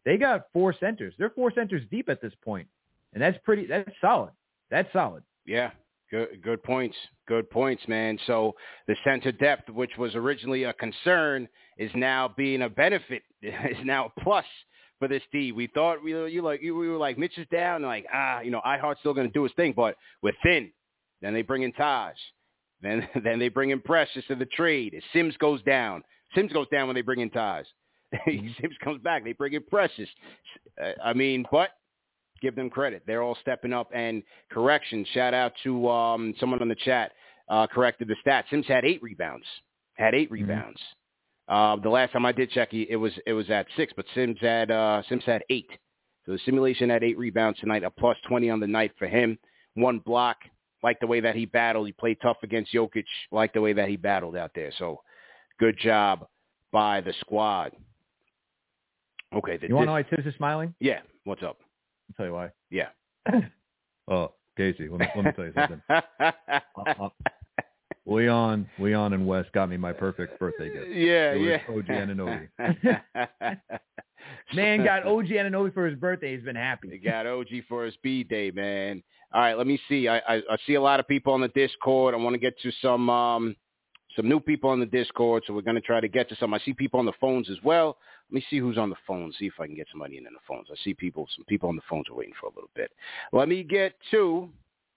They got 4 centers. They're 4 centers deep at this point, and that's solid. That's solid. Yeah. Good points. Good points, man. So the center depth, which was originally a concern, is now being a benefit. Is now a plus for this D. We thought we were like Mitch is down, like iHeart's still going to do his thing, but we're thin. Then they bring in Taj. Then they bring in Precious to the trade. Sims goes down. Sims goes down when they bring in Taj. Sims comes back. They bring in Precious. But give them credit. They're all stepping up. And correction, shout out to someone on the chat corrected the stats. Sims had 8 rebounds. The last time I did check, it was at 6, but Sims had 8. So the simulation had 8 rebounds tonight, a plus 20 on the night for him. 1 block. Like the way that he battled. He played tough against Jokic. Like the way that he battled out there. So good job by the squad. Okay. You want to know why Tibbs is smiling? Yeah. What's up? I'll tell you why. Yeah. Oh, Casey, let me tell you something. Leon and Wes got me my perfect birthday gift. Yeah, OG Anunoby. Man got OG Anunoby for his birthday. He's been happy. He got OG for his B-Day, man. All right, let me see. I see a lot of people on the Discord. I want to get to some new people on the Discord, so we're going to try to get to some. I see people on the phones as well. Let me see who's on the phone, see if I can get somebody in the phones. I see some people on the phones are waiting for a little bit. Let me get to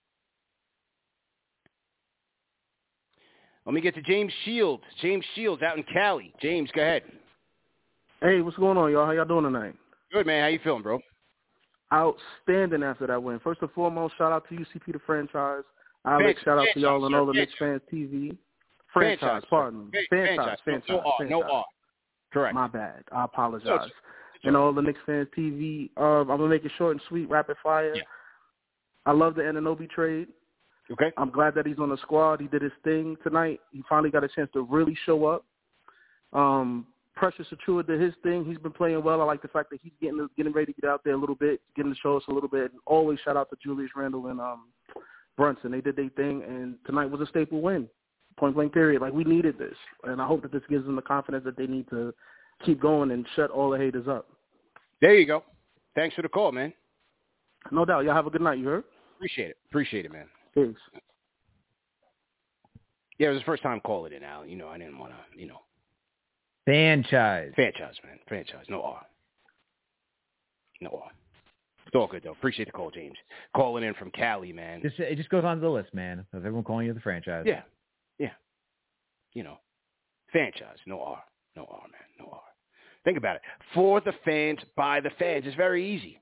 James Shields. James Shields out in Cali. James, go ahead. Hey, what's going on, y'all? How y'all doing tonight? Good, man. How you feeling, bro? Outstanding after that win. First and foremost, shout out to UCP, the franchise. Alex, shout out to y'all and all the Knicks Fans TV. Franchise, pardon me. Franchise. No R. Correct. My bad. I apologize. And all the Knicks Fans TV. I'm going to make it short and sweet, rapid fire. Yeah. I love the Anunoby trade. Okay. I'm glad that he's on the squad. He did his thing tonight. He finally got a chance to really show up. Precious Achiuwa did his thing. He's been playing well. I like the fact that he's getting ready to get out there a little bit, getting to show us a little bit. And always shout out to Julius Randle and Brunson. They did their thing, and tonight was a staple win. Point-blank period. Like, we needed this. And I hope that this gives them the confidence that they need to keep going and shut all the haters up. There you go. Thanks for the call, man. No doubt. Y'all have a good night, you heard? Appreciate it, man. Thanks. Yeah, it was the first time calling it, Al. I didn't want to, Franchise, man. Franchise. No R. It's all good, though. Appreciate the call, James. Calling in from Cali, man. It just goes on to the list, man, of everyone calling you the franchise. Yeah. Franchise. No R, man. No R. Think about it. For the fans, by the fans. It's very easy.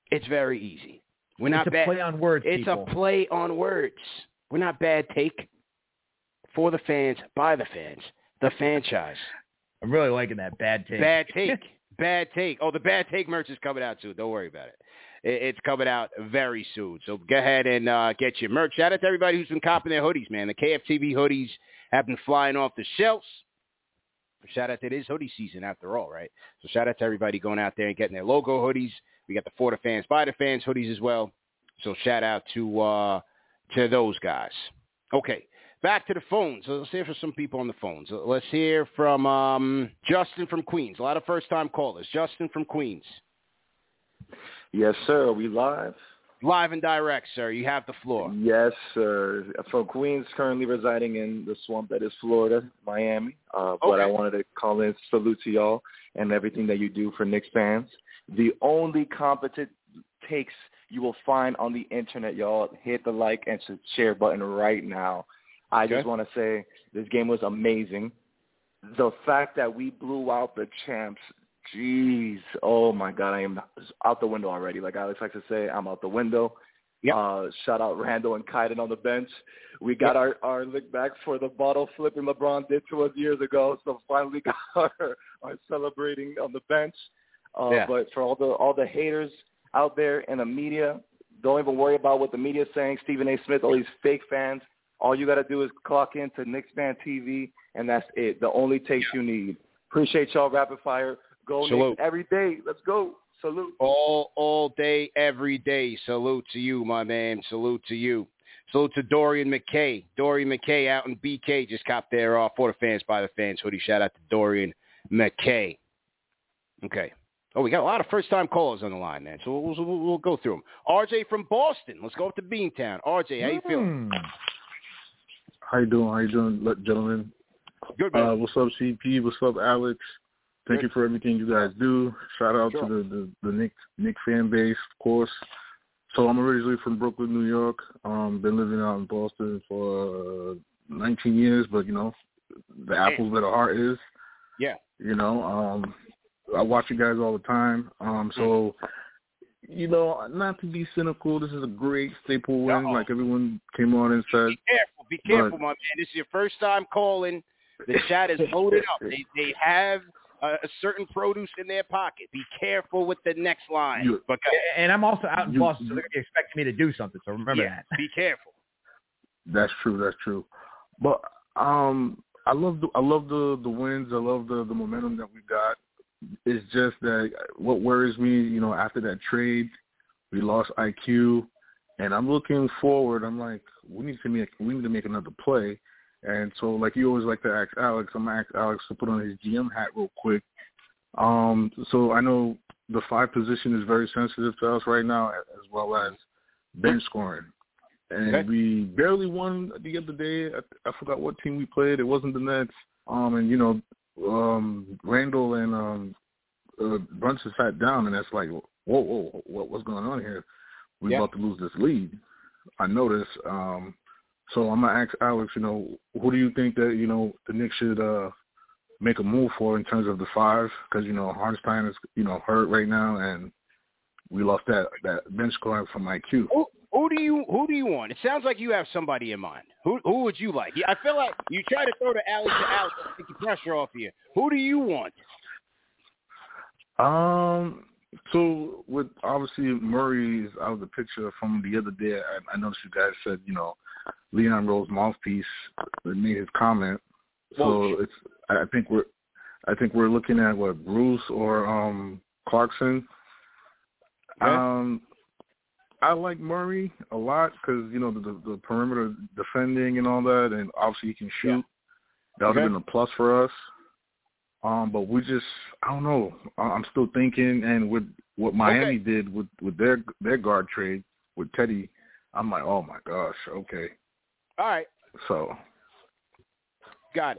We're not bad. It's a play on words, It's people. a play on words. We're not bad take. For the fans, by the fans. The franchise. I'm really liking that bad take. Bad take. Oh, the bad take merch is coming out soon. Don't worry about it. It's coming out very soon. So go ahead and get your merch. Shout out to everybody who's been copping their hoodies, man. The KFTV hoodies have been flying off the shelves. Shout out to it is hoodie season after all, right? So shout out to everybody going out there and getting their logo hoodies. We got the For the Fans, By the Fans hoodies as well. So shout out to those guys. Okay, back to the phones. So let's hear from some people on the phones. Let's hear from Justin from Queens. A lot of first-time callers. Justin from Queens. Yes, sir. Are we live? Live and direct, sir. You have the floor. Yes, sir. From Queens, currently residing in the swamp that is Florida, Miami. But I wanted to call in salute to y'all and everything that you do for Knicks fans. The only competent takes you will find on the internet, y'all. Hit the like and share button right now. I just want to say this game was amazing. The fact that we blew out the champs, jeez, oh my God, I am out the window already. Like Alex likes to say, I'm out the window. Yep. Shout out Randall and Kaiden on the bench. We got our lick back for the bottle flipping LeBron did to us years ago. So finally got our celebrating on the bench. But for all the haters out there in the media, don't even worry about what the media is saying. Stephen A. Smith, all these fake fans. All you got to do is clock into Knicks Fan TV, and that's it. The only takes you need. Appreciate y'all. Rapid fire. Go Knicks every day. Let's go. Salute. All day, every day. Salute to you, my man. Salute to you. Salute to Dorian McKay. Dorian McKay out in BK just copped their For the Fans, By the Fans hoodie. Shout out to Dorian McKay. Okay. Oh, we got a lot of first-time callers on the line, man. So we'll go through them. RJ from Boston. Let's go up to Beantown. RJ, how you feeling? How you doing, gentlemen? Good, man. What's up, CP? What's up, Alex? Thank you for everything you guys do. Shout out to the Knicks fan base, of course. So I'm originally from Brooklyn, New York. Been living out in Boston for 19 years, but, the apple's where the heart is. Yeah. I watch you guys all the time. So, not to be cynical, this is a great staple win, like everyone came on and said. Be careful, my man. This is your first time calling. The chat is loaded up. They have a certain produce in their pocket. Be careful with the next line. And I'm also out in Boston, so they're going to be expecting me to do something. So remember that. Be careful. That's true. But I love the wins. I love the momentum that we got. It's just that what worries me, after that trade, we lost IQ, and I'm looking forward. I'm like, we need to make another play. And so, like you always like to ask Alex, I'm going to ask Alex to put on his GM hat real quick. So I know the 5 position is very sensitive to us right now, as well as bench scoring. And we barely won the other day. I forgot what team we played. It wasn't the Nets. And, Randall and Brunson sat down, and that's like, whoa, what's going on here? We're about to lose this lead. I noticed. So I'm going to ask Alex, who do you think that, the Knicks should make a move for in terms of the 5? Because, Hartenstein is, hurt right now, and we lost that bench scoring from IQ. Who do you want? It sounds like you have somebody in mind. Who would you like? I feel like you try to throw the Alex to Alex to take the pressure off you. Who do you want? So with obviously Murray is out of the picture from the other day. I noticed you guys said Leon Rose mouthpiece made his comment. So I think we're looking at what, Bruce or Clarkson. Okay. I like Murray a lot because, the perimeter defending and all that, and obviously he can shoot. That would have been a plus for us. But we just, I don't know. I'm still thinking, and with what Miami did with their guard trade with Teddy, I'm like, oh, my gosh, okay. All right. So. Got it.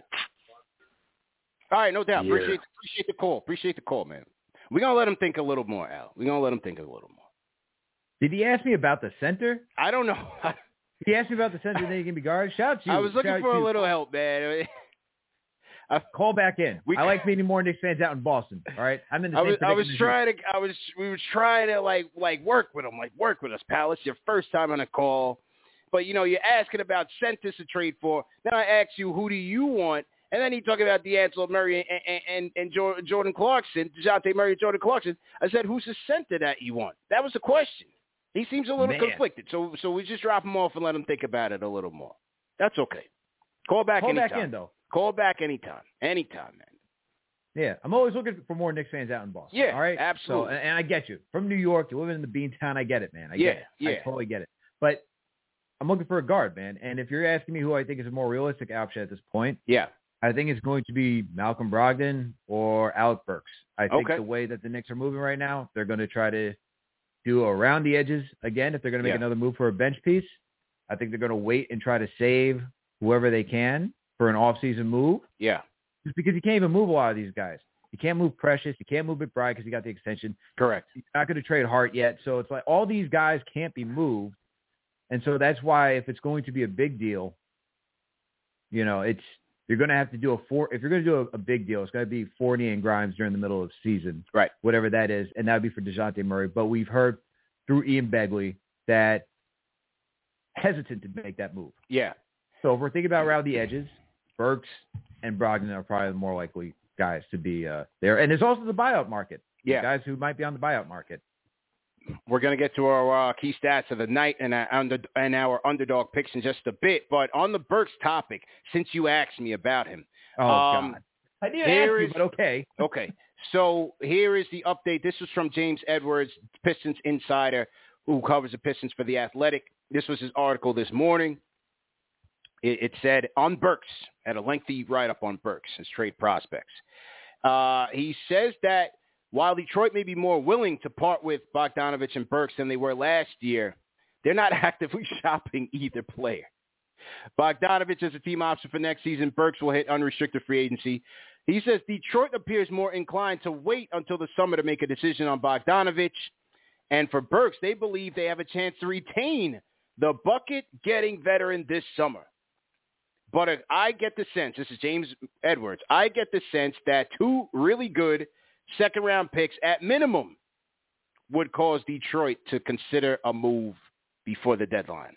All right, no doubt. Yeah. Appreciate the call. Appreciate the call, man. We're going to let him think a little more, Al. We're going to let him think a little more. Did he ask me about the center? I don't know. He asked me about the center, then he can be guarded. Shout out to you. I was looking for a little help, man. Call back in. I like meeting more Knicks fans out in Boston. All right, I'm in the same we were trying to like work with him, work with us, pal. It's your first time on a call, but you're asking about centers to trade for. Then I asked you, who do you want? And then he talked about D'Angelo Murray and Jordan Clarkson, DeJounte Murray and Jordan Clarkson. I said, who's the center that you want? That was the question. He seems a little conflicted, so we just drop him off and let him think about it a little more. That's okay. Call back anytime. Call back in, though. Call back anytime. Anytime, man. Yeah, I'm always looking for more Knicks fans out in Boston. Yeah, all right? absolutely. So, and I get you. From New York, you live in the Beantown, I get it, man. I get it. I totally get it. But I'm looking for a guard, man. And if you're asking me who I think is a more realistic option at this point, I think it's going to be Malcolm Brogdon or Alec Burks. I think the way that the Knicks are moving right now, they're going to try to do around the edges again. If they're going to make another move for a bench piece, I think they're going to wait and try to save whoever they can for an off-season move. Yeah. Just because you can't even move a lot of these guys. You can't move Precious. You can't move McBride because he got the extension. Correct. You're not going to trade Hart yet. So it's like all these guys can't be moved. And so that's why if it's going to be a big deal, you're going to have to do if you're going to do a big deal, it's going to be Fournier and Grimes during the middle of the season. Right. Whatever that is. And that would be for DeJounte Murray. But we've heard through Ian Begley that hesitant to make that move. Yeah. So if we're thinking about around the edges, Burks and Brogdon are probably the more likely guys to be there. And there's also the buyout market. Yeah. Guys who might be on the buyout market. We're going to get to our key stats of the night and our underdog picks in just a bit. But on the Burks topic, since you asked me about him. God. I didn't ask you, but okay. Okay. So here is the update. This was from James Edwards, Pistons insider, who covers the Pistons for The Athletic. This was his article this morning. It said on Burks, had a lengthy write-up on Burks, his trade prospects. He says that while Detroit may be more willing to part with Bogdanovich and Burks than they were last year, they're not actively shopping either player. Bogdanovich is a team option for next season. Burks will hit unrestricted free agency. He says Detroit appears more inclined to wait until the summer to make a decision on Bogdanovich. And for Burks, they believe they have a chance to retain the bucket-getting veteran this summer. But I get the sense, this is James Edwards, I get the sense that 2 really good second-round picks at minimum would cause Detroit to consider a move before the deadline.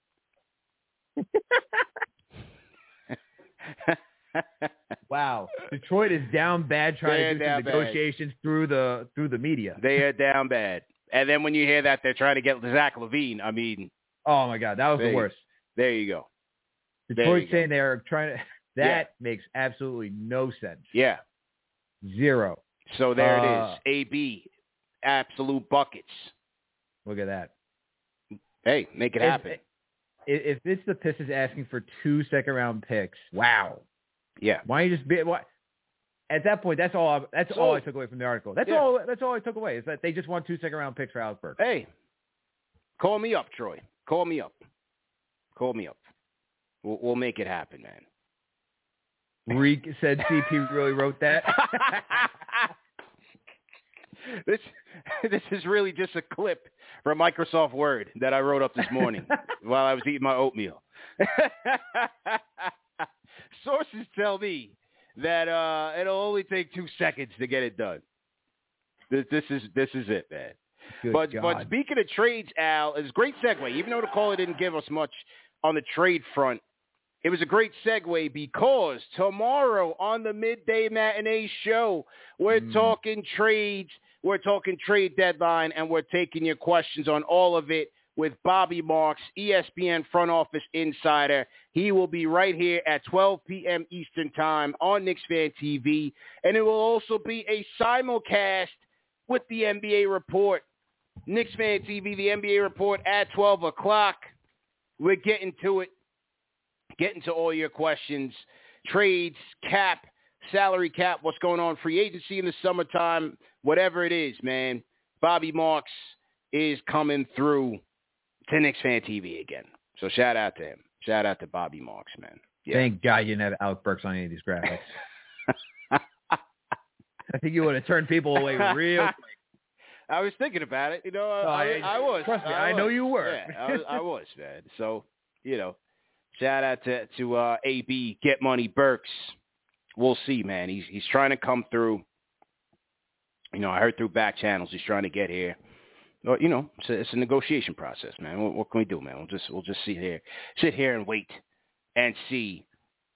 Wow, Detroit is down bad trying to do some negotiations through the media. They are down bad. And then when you hear that they're trying to get Zach LaVine, I mean, oh my God, that was the worst. There you go. Detroit saying they are trying to. That makes absolutely no sense. Yeah, 0. So there it is. AB, absolute buckets. Look at that. Hey, make it happen. If it's the Pistons asking for 2 second-round picks, wow. Yeah. Why don't you just be? At that point, that's all I took away from the article. That's all I took away is that they just want 2 second-round picks for Alec Burks. Hey, call me up, Troy. Call me up. We'll make it happen, man. Reek said CP really wrote that. This is really just a clip from Microsoft Word that I wrote up this morning while I was eating my oatmeal. Sources tell me that it'll only take 2 seconds to get it done. This is it, man. But speaking of trades, Al, it's a great segue. Even though the caller didn't give us much on the trade front, it was a great segue because tomorrow on the Midday Matinee show, we're talking trades, we're talking trade deadline, and we're taking your questions on all of it with Bobby Marks, ESPN front office insider. He will be right here at 12 p.m. Eastern time on Knicks Fan TV, and it will also be a simulcast with the NBA Report. Knicks Fan TV, the NBA Report at 12 o'clock. We're getting to it. Getting to all your questions, trades, cap, salary cap, what's going on, free agency in the summertime, whatever it is, man. Bobby Marks is coming through to Knicks Fan TV again. So shout out to him. Shout out to Bobby Marks, man. Yeah. Thank God you didn't have Alec Burks on any of these graphics. I think you would have turned people away real quick. I was thinking about it. You know, I was. Trust me, I know you were. Yeah, I was, man. So, you know. Shout out to AB, Get Money Burks. We'll see, man. He's trying to come through. You know, I heard through back channels he's trying to get here. You know, it's a negotiation process, man. What can we do, man? We'll just sit here and wait and see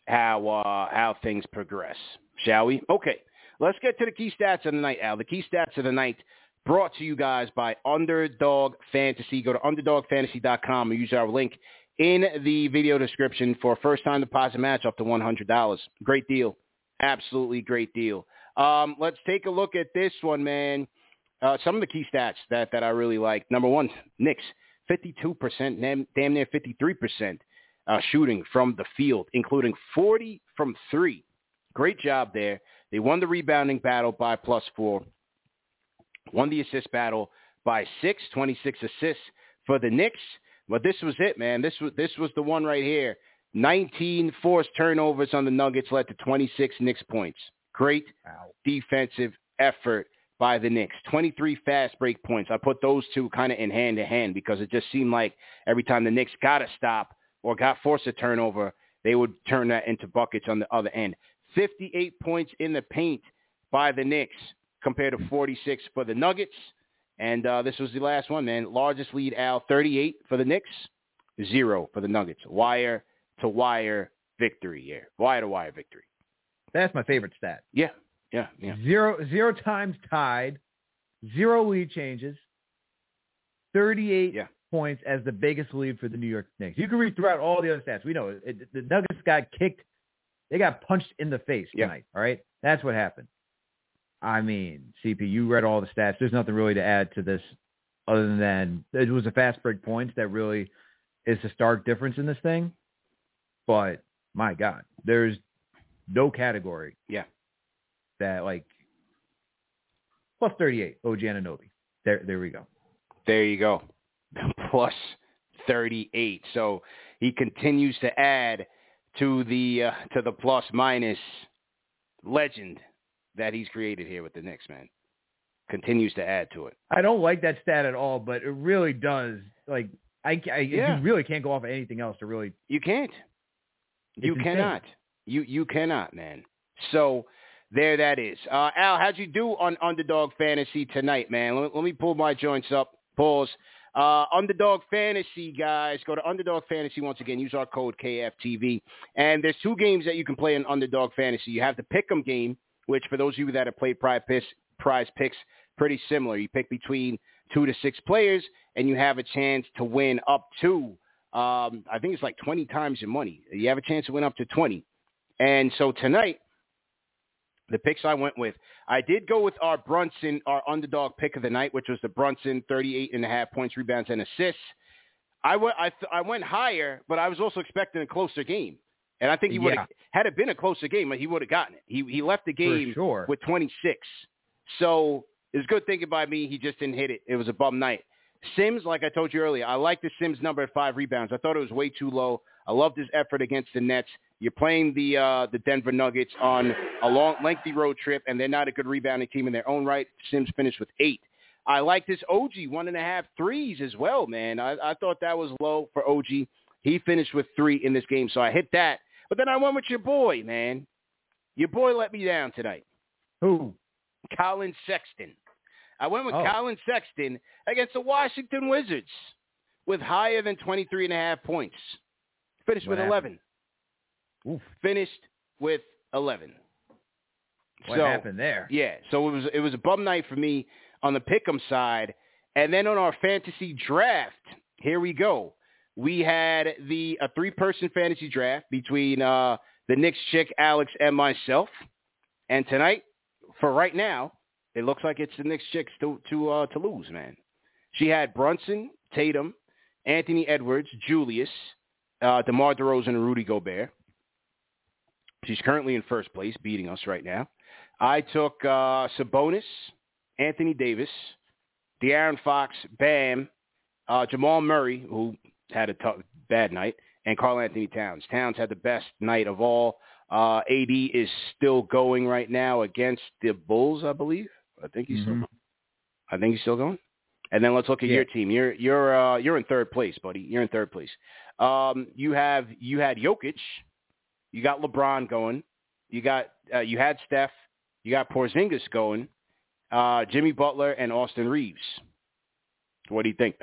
how things progress, shall we? Okay, let's get to the key stats of the night, Al. The key stats of the night brought to you guys by Underdog Fantasy. Go to UnderdogFantasy.com and use our link in the video description for a first-time deposit match up to $100. Great deal. Absolutely great deal. Let's take a look at this one, man. Some of the key stats that I really like. Number one, Knicks, 52%, damn near 53% shooting from the field, including 40 from 3. Great job there. They won the rebounding battle by +4. Won the assist battle by 6, 26 assists for the Knicks. But this was it, man. This was the one right here. 19 forced turnovers on the Nuggets led to 26 Knicks points. Great defensive effort by the Knicks. 23 fast break points. I put those two kind of in hand-to-hand because it just seemed like every time the Knicks got a stop or got forced a turnover, they would turn that into buckets on the other end. 58 points in the paint by the Knicks compared to 46 for the Nuggets. And this was the last one, man. Largest lead, Al, 38 for the Knicks, 0 for the Nuggets. Wire-to-wire victory here. Wire-to-wire victory. That's my favorite stat. Yeah. 0 times tied, 0 lead changes, 38 points as the biggest lead for the New York Knicks. You can read throughout all the other stats. We know the Nuggets got kicked. They got punched in the face tonight, all right? That's what happened. I mean, CP, you read all the stats. There's nothing really to add to this other than it was a fast break points that really is the stark difference in this thing. But, my God, there's no category that, like, Plus 38, OG Anunoby. There we go. There you go. Plus 38. So he continues to add to the plus minus legend that he's created here with the Knicks, man. Continues to add to it. I don't like that stat at all, but it really does. Like, you really can't go off of anything else to really. You can't. You cannot. You cannot, man. So there that is. Al, how'd you do on Underdog Fantasy tonight, man? Let me pull my joints up. Pause. Underdog Fantasy, guys. Go to Underdog Fantasy once again. Use our code KFTV. And there's 2 games that you can play in Underdog Fantasy. You have the Pick'em game, which for those of you that have played Prize Picks, pretty similar. You pick between 2 to 6 players, and you have a chance to win up to, I think it's like 20 times your money. You have a chance to win up to 20. And so tonight, the picks I went with, I did go with our Brunson, our underdog pick of the night, which was the Brunson, 38.5 points, rebounds, and assists. I went higher, but I was also expecting a closer game. And I think he would have, had it been a closer game, he would have gotten it. He left the game with 26. So it was good thinking by me. He just didn't hit it. It was a bum night. Sims, like I told you earlier, I like the Sims number at 5 rebounds. I thought it was way too low. I loved his effort against the Nets. You're playing the Denver Nuggets on a long, lengthy road trip, and they're not a good rebounding team in their own right. Sims finished with 8. I like this OG 1.5 threes as well, man. I thought that was low for OG. He finished with 3 in this game, so I hit that. But then I went with your boy, man. Your boy let me down tonight. Who? Colin Sexton. I went with Colin Sexton against the Washington Wizards with higher than 23.5 points. Finished with 11. Oof. Finished with 11. What happened there? Yeah, so it was a bum night for me on the pick'em side. And then on our fantasy draft, here we go. We had a 3-person fantasy draft between the Knicks chick, Alex, and myself. And tonight, for right now, it looks like it's the Knicks chicks to lose, man. She had Brunson, Tatum, Anthony Edwards, Julius, DeMar DeRozan, and Rudy Gobert. She's currently in first place, beating us right now. I took Sabonis, Anthony Davis, De'Aaron Fox, Bam, Jamal Murray, who had a bad night, and Karl Anthony Towns. Towns had the best night of all. AD is still going right now against the Bulls, I believe. I think he's still going. And then let's look at your team. You're in third place, buddy. You're in third place. You had Jokic. You got LeBron going. You had Steph. You got Porzingis going. Jimmy Butler and Austin Reeves. What do you think,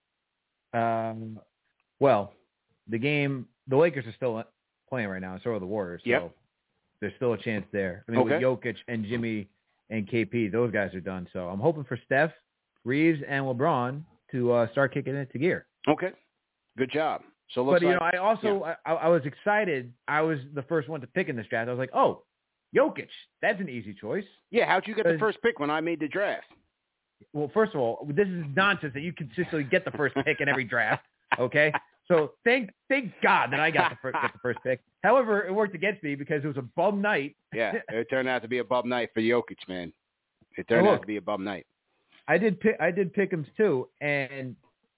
man? Well, the Lakers are still playing right now, and so are the Warriors. So there's still a chance there. I mean, with Jokic and Jimmy and KP, those guys are done. So I'm hoping for Steph, Reeves, and LeBron to start kicking it to gear. Okay. Good job. So, but I also I was excited. I was the first one to pick in this draft. I was like, oh, Jokic, that's an easy choice. Yeah, how'd you get the first pick when I made the draft? Well, first of all, this is nonsense that you consistently get the first pick in every draft. Okay, so thank God that I got the first pick. However, it worked against me because it was a bum night. Yeah, it turned out to be a bum night for Jokic, man. It turned out to be a bum night. I did pick'ems too, and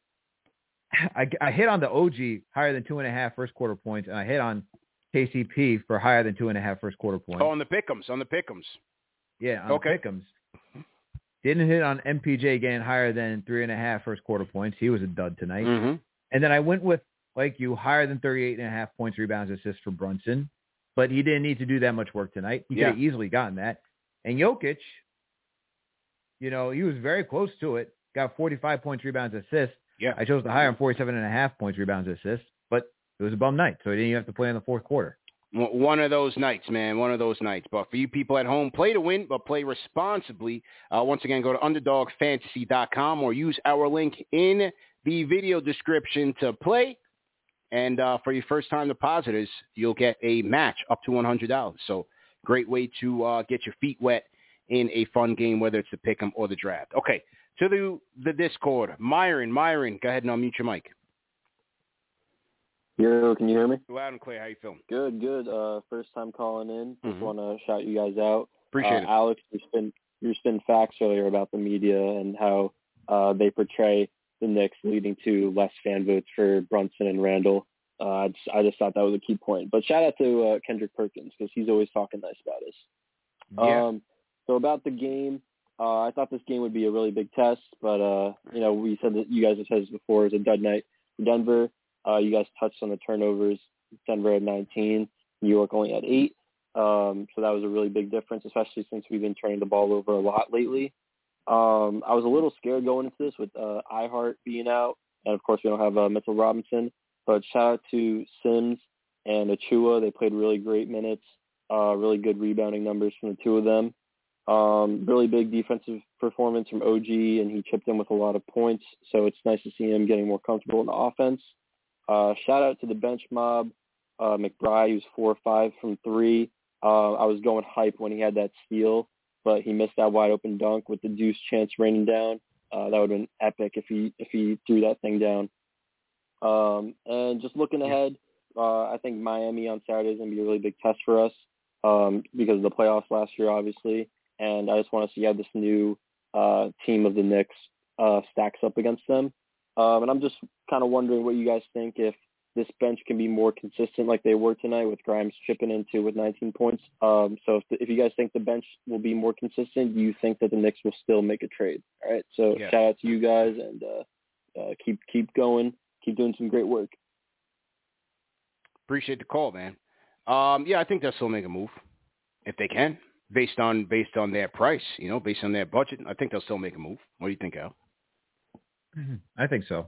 I hit on the OG higher than 2.5 first quarter points, and I hit on KCP for higher than 2.5 first quarter points. Oh, on the pick'ems. Yeah, on the pick'ems. Didn't hit on MPJ again higher than 3.5 first quarter points. He was a dud tonight. Mm-hmm. And then I went with, like you, higher than 38.5 points, rebounds, assists for Brunson, but he didn't need to do that much work tonight. He could have easily gotten that. And Jokic, he was very close to it. Got 45 points, rebounds, assists. Yeah. I chose the higher on 47.5 points, rebounds, assists, but it was a bum night, so he didn't even have to play in the fourth quarter. One of those nights, man. One of those nights. But for you people at home, play to win, but play responsibly. Once again, go to UnderdogFantasy.com or use our link in the video description to play. And for your first-time depositors, you'll get a match up to $100. So great way to get your feet wet in a fun game, whether it's the pick'em or the draft. Okay, to the Discord. Myron, go ahead and unmute your mic. Yo, can you hear me? Loud and clear. How you feeling? Good. First time calling in. Just want to shout you guys out. Appreciate it. Alex, you were spinning facts earlier about the media and how they portray the Knicks leading to less fan votes for Brunson and Randall. I just thought that was a key point. But shout out to Kendrick Perkins because he's always talking nice about us. Yeah. So about the game, I thought this game would be a really big test, but we said that you guys have said this before. It was a dud night for Denver. You guys touched on the turnovers. Denver had 19. New York only had 8. So that was a really big difference, especially since we've been turning the ball over a lot lately. I was a little scared going into this with iHeart being out, and of course we don't have Mitchell Robinson. But shout out to Sims and Achua. They played really great minutes, really good rebounding numbers from the two of them. Really big defensive performance from OG, and he chipped in with a lot of points. So it's nice to see him getting more comfortable in the offense. Shout out to the bench mob. McBride, he was 4 or 5 from 3. I was going hype when he had that steal, but he missed that wide open dunk with the deuce chance raining down. That would have been epic if he threw that thing down. And just looking ahead, I think Miami on Saturday is going to be a really big test for us because of the playoffs last year, obviously. And I just want to see how this new team of the Knicks stacks up against them. And I'm just kind of wondering what you guys think if this bench can be more consistent like they were tonight with Grimes chipping in too with 19 points. So if you guys think the bench will be more consistent, do you think that the Knicks will still make a trade? All right. So shout out to you guys and keep going. Keep doing some great work. Appreciate the call, man. I think they'll still make a move if they can, based on their price, based on their budget. I think they'll still make a move. What do you think, Al? I think so.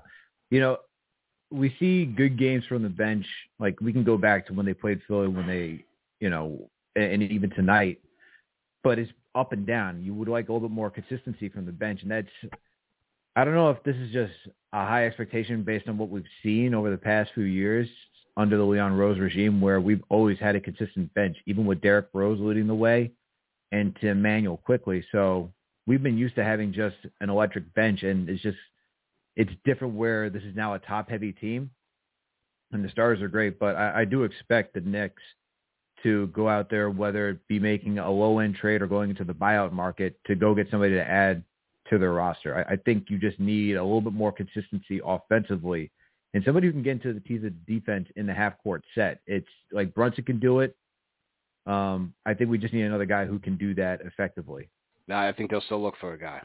We see good games from the bench. Like we can go back to when they played Philly, when they, and even tonight. But it's up and down. You would like a little bit more consistency from the bench, and that's. I don't know if this is just a high expectation based on what we've seen over the past few years under the Leon Rose regime, where we've always had a consistent bench, even with Derrick Rose leading the way and to Emmanuel quickly. So we've been used to having just an electric bench, and it's different where this is now a top-heavy team, and the stars are great. But I do expect the Knicks to go out there, whether it be making a low-end trade or going into the buyout market, to go get somebody to add to their roster. I think you just need a little bit more consistency offensively and somebody who can get into the piece of defense in the half-court set. It's like Brunson can do it. I think we just need another guy who can do that effectively. No, I think they'll still look for a guy.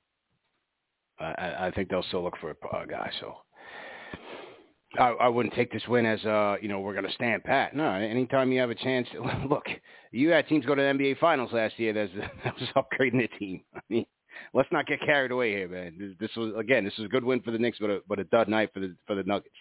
I think they'll still look for a guy. So I wouldn't take this win as, we're going to stand pat. No, anytime you have a chance. Look, you had teams go to the NBA Finals last year. That was upgrading the team. I mean, let's not get carried away here, man. This was a good win for the Knicks, but a dud night for the Nuggets.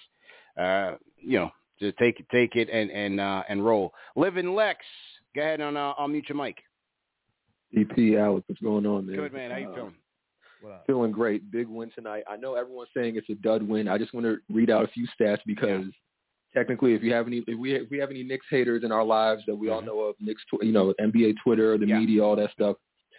Just take it and roll. Live in Lex. Go ahead and I'll mute your mic. EP, Alex, what's going on, man? Good, man. How you feeling? Feeling great. Big win tonight. I know everyone's saying it's a dud win. I just want to read out a few stats because technically, if we have any Knicks haters in our lives that we all know of, Knicks, NBA Twitter, the media, all that stuff.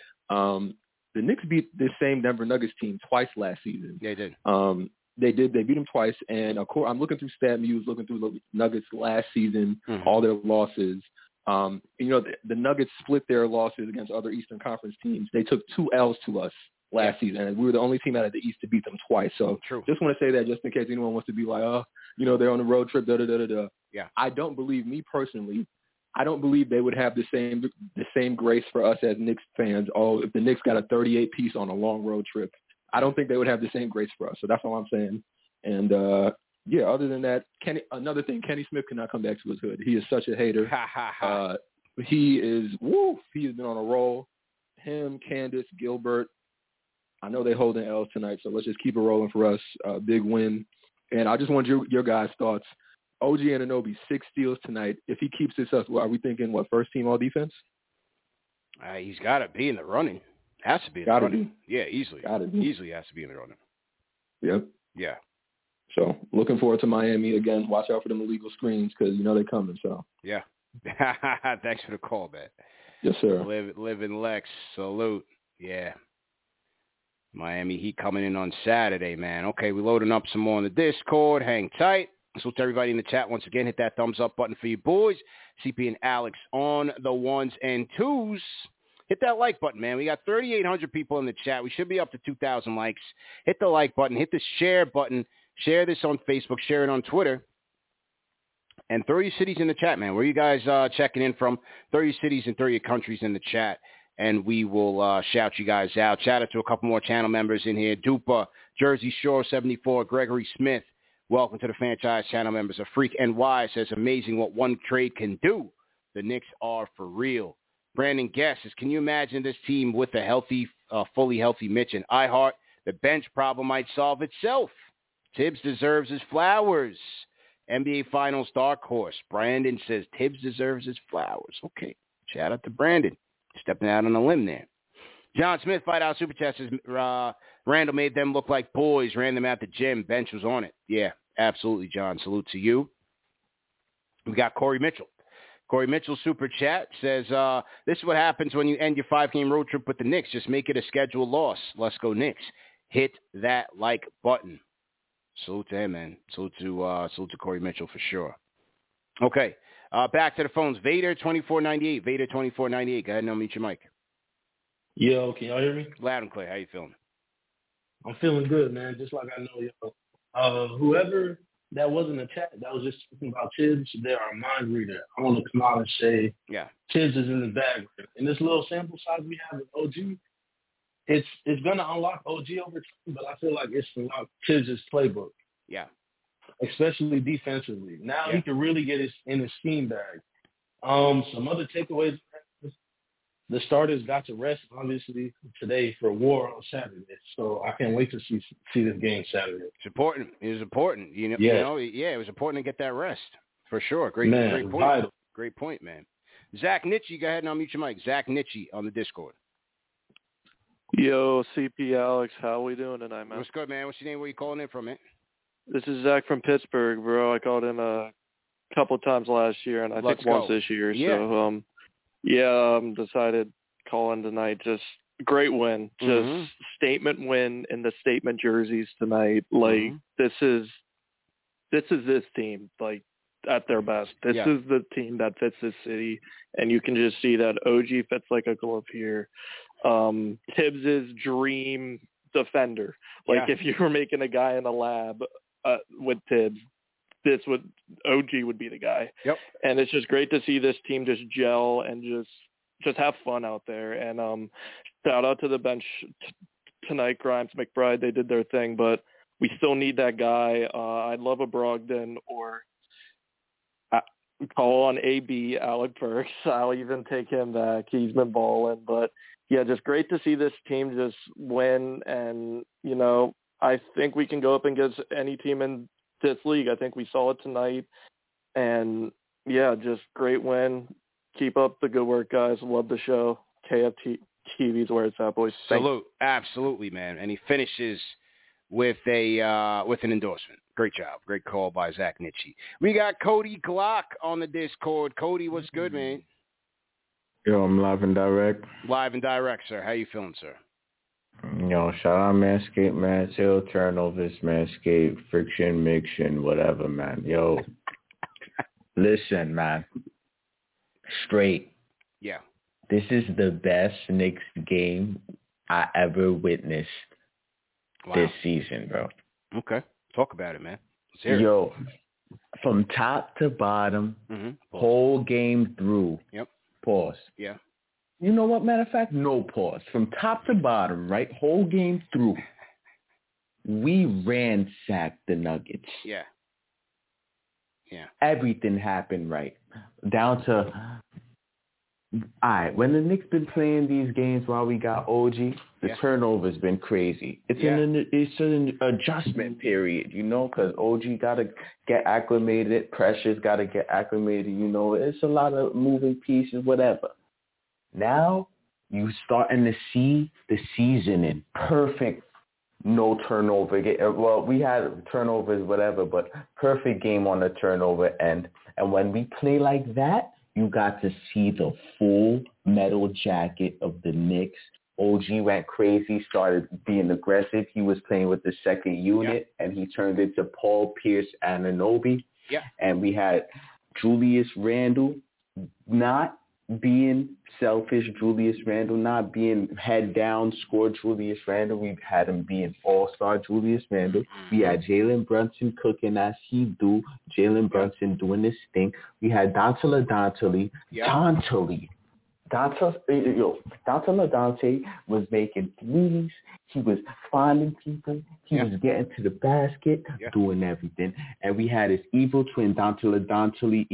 The Knicks beat this same Denver Nuggets team twice last season. They did. They did. They beat them twice. And of course, I'm looking through StatMuse, looking through the Nuggets last season, all their losses. The Nuggets split their losses against other Eastern Conference teams. They took 2 L's to us last season, and we were the only team out of the East to beat them twice. So just want to say that just in case anyone wants to be like, they're on a road trip, da-da-da-da-da. Yeah. I don't believe, me personally, I don't believe they would have the same grace for us as Knicks fans. If the Knicks got a 38-piece on a long road trip, I don't think they would have the same grace for us. So that's all I'm saying. And, other than that, another thing, Kenny Smith cannot come back to his hood. He is such a hater. He has been on a roll. Him, Candace, Gilbert. I know they're holding L's tonight, so let's just keep it rolling for us. Big win. And I just want your guys' thoughts. OG Anunoby, 6 steals tonight. If he keeps this up, are we thinking, first team all defense? He's got to be in the running. Has to be in the running. Yeah, easily. Easily has to be in the running. Yep. Yeah. So looking forward to Miami again. Watch out for them illegal screens because they're coming. So yeah. Thanks for the call, man. Yes, sir. Live in Lex. Salute. Yeah. Miami Heat coming in on Saturday, man. Okay, we're loading up some more on the Discord. Hang tight. Salute to everybody in the chat. Once again, hit that thumbs up button for you boys. CP and Alex on the 1s and 2s. hit that like button, man. We got 3,800 people in the chat. We should be up to 2,000 likes. Hit the like button. Hit the share button. Share this on Facebook. Share it on Twitter. And 30 cities in the chat, man. Where you guys checking in from? 30 cities and 30 countries in the chat. And we will shout you guys out. Shout out to a couple more channel members in here. Dupa, Jersey Shore 74, Gregory Smith. Welcome to the franchise channel members. A Freak NY says, amazing what one trade can do. The Knicks are for real. Brandon Guess says, can you imagine this team with a healthy, fully healthy Mitch and Ihart? The bench problem might solve itself. Tibbs deserves his flowers. NBA Finals dark horse. Brandon says Tibbs deserves his flowers. Okay. Shout out to Brandon. Stepping out on a limb there. John Smith, Fight Out Super Chat says Randall made them look like boys, ran them out the gym. Bench was on it. Yeah, absolutely, John. Salute to you. We got Corey Mitchell. Corey Mitchell Super Chat says, this is what happens when you end your 5-game road trip with the Knicks. Just make it a scheduled loss. Let's go Knicks. Hit that like button. Salute to him, man. Salute to Corey Mitchell for sure. Okay, back to the phones. Vader 2498. Vader 2498. Go ahead and unmute your mic. Yo, can y'all hear me? Loud and clear. How you feeling? I'm feeling good, man. Just like I know y'all. Whoever that was in the chat that was just talking about Tibbs, they're a mind reader. I want to come out and say, Tibbs is in the bag. In this little sample size we have with OG, it's gonna unlock OG over time, but I feel like it's unlocked Tibbs' playbook. Yeah. Especially defensively. Now he can really get in his scheme bag. Some other takeaways. The starters got to rest, obviously, today for War on Saturday. So I can't wait to see this game Saturday. It's important. It was important. It was important to get that rest for sure. Great point. Vital. Great point, man. Zach Nitchie, go ahead and unmute your mic. Zach Nitchie on the Discord. Yo, CP Alex, how we doing tonight, man? What's good, man? What's your name? Where you calling in from, man? This is Zach from Pittsburgh, bro. I called in a couple of times last year, and I think once this year. Yeah. So, decided call in tonight. Just great win. Just statement win in the statement jerseys tonight. Like this is this team. Like at their best. This is the team that fits this city, and you can just see that OG fits like a glove here. Tibbs' dream defender. Like if you were making a guy in a lab with Tibbs, OG would be the guy. Yep. And it's just great to see this team just gel and just have fun out there. And shout out to the bench tonight, Grimes, McBride. They did their thing, but we still need that guy. I'd love a Brogdon or call on AB, Alec Burks. I'll even take him back. He's been balling. But, yeah, just great to see this team just win. And, I think we can go up against any team in this league. I think we saw it tonight. And, yeah, just great win. Keep up the good work, guys. Love the show. KFT TV's where it's at, boys. Salute. Absolutely, man. And he finishes with an endorsement. Great job. Great call by Zach Nitchie. We got Cody Glock on the Discord. Cody, what's good, man? Yo, I'm live and direct. Live and direct, sir. How you feeling, sir? Yo, shout out Manscaped, man. Till turnovers, Manscaped, friction, miction, whatever, man. Yo, listen, man. Straight. Yeah. This is the best Knicks game I ever witnessed this season, bro. Okay. Talk about it, man. Yo, from top to bottom, whole game through. Yep. Pause. Yeah. You know what? Matter of fact, no pause. From top to bottom, right? Whole game through. We ransacked the Nuggets. Yeah. Yeah. Everything happened right. Down to, all right, when the Knicks been playing these games while we got OG, the turnovers been crazy. It's an adjustment period, because OG got to get acclimated. Pressure's got to get acclimated, It's a lot of moving pieces, whatever. Now you starting to see the seasoning. Perfect, no turnover. Well, we had turnovers, whatever, but perfect game on the turnover end. And when we play like that, you got to see the full metal jacket of the Knicks. OG went crazy, started being aggressive. He was playing with the second unit, and he turned into Paul Pierce Anunoby. Yeah. And we had Julius Randle not being selfish Julius Randle, not being head down, score Julius Randle. We've had him being all-star Julius Randle. We had Jalen Brunson cooking as he do. Jalen Brunson doing this thing. We had Dante LaDante was making threes. He was finding people. He was getting to the basket, doing everything. And we had his evil twin, Dante LaDante.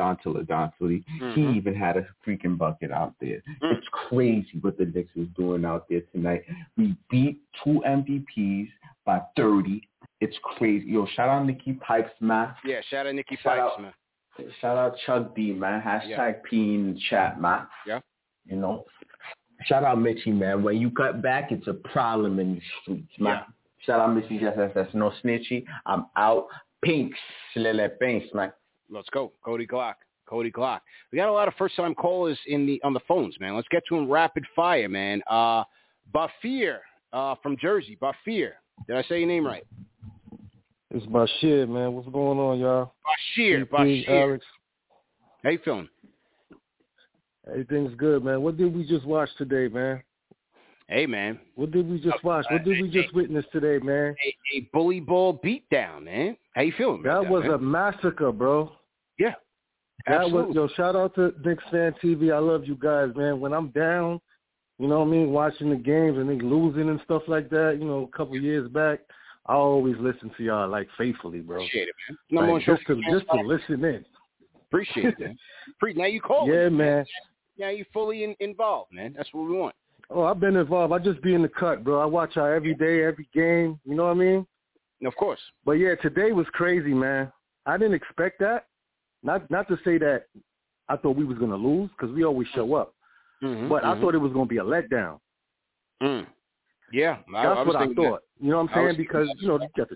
He even had a freaking bucket out there. It's crazy what the Knicks was doing out there tonight. We beat 2 MVPs by 30. It's crazy. Yo, shout out Nikki Pipes, man. Yeah, shout out Nikki Pipes, man. Shout out Chuck D, man. Hashtag P in the chat, man. Yeah. You know. Shout out Mitchie, man. When you cut back, it's a problem in the streets, man. Yeah. Shout out Mitchie, that's no snitchy. I'm out. Pinks, pinks, man. Let's go. Cody Glock. We got a lot of first-time callers on the phones, man. Let's get to them rapid fire, man. Bafir from Jersey. Bafir. Did I say your name right? It's Bashir, man. What's going on, y'all? Bashir. Alex. How you feeling? Everything's good, man. What did we just watch today, man? Hey, man. What did we just watch? What did we just witness today, man? A bully ball beatdown, man. How you feeling about that? That was man? A massacre, bro. Yeah. Absolutely. Shout out to Knicks Fan TV. I love you guys, man. When I'm down, you know what I mean, watching the games and they losing and stuff like that, you know, a couple years back, I always listen to y'all, like, faithfully, bro. Appreciate it, man. Like, just to listen in. Appreciate it, man. Now you call Yeah, man. Now you fully involved, man. That's what we want. Oh, I've been involved. I just be in the cut, bro. I watch y'all every day, every game. You know what I mean? Of course. But, yeah, today was crazy, man. I didn't expect that. Not to say that I thought we was going to lose, because we always show up. But I thought it was going to be a letdown. Yeah. That's what I thought. You know what I'm saying? Because, you know, you got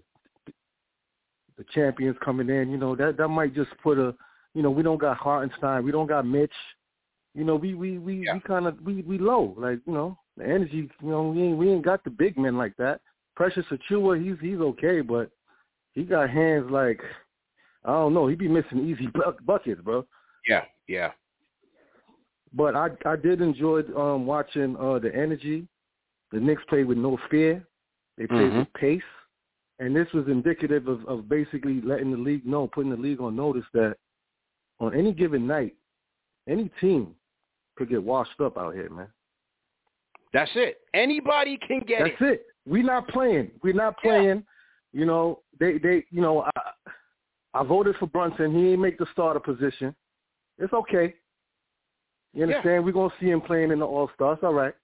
the champions coming in. You know, that might just put you know, we don't got Hartenstein. We don't got Mitch. You know, we kind of low. Like, you know, the energy, you know, we ain't got the big men like that. Precious Achiuwa, he's okay, but he got hands like, I don't know, he be missing easy buckets, bro. Yeah. But I did enjoy watching the energy. The Knicks played with no fear. They played with pace. And this was indicative of basically letting the league know, putting the league on notice that on any given night, any team could get washed up out here, man. That's it. Anybody can get it. That's it. We're not playing. Yeah. You know, they you know, I voted for Brunson. He ain't make the starter position. It's okay. You understand? Yeah. We're going to see him playing in the All-Star. It's all right.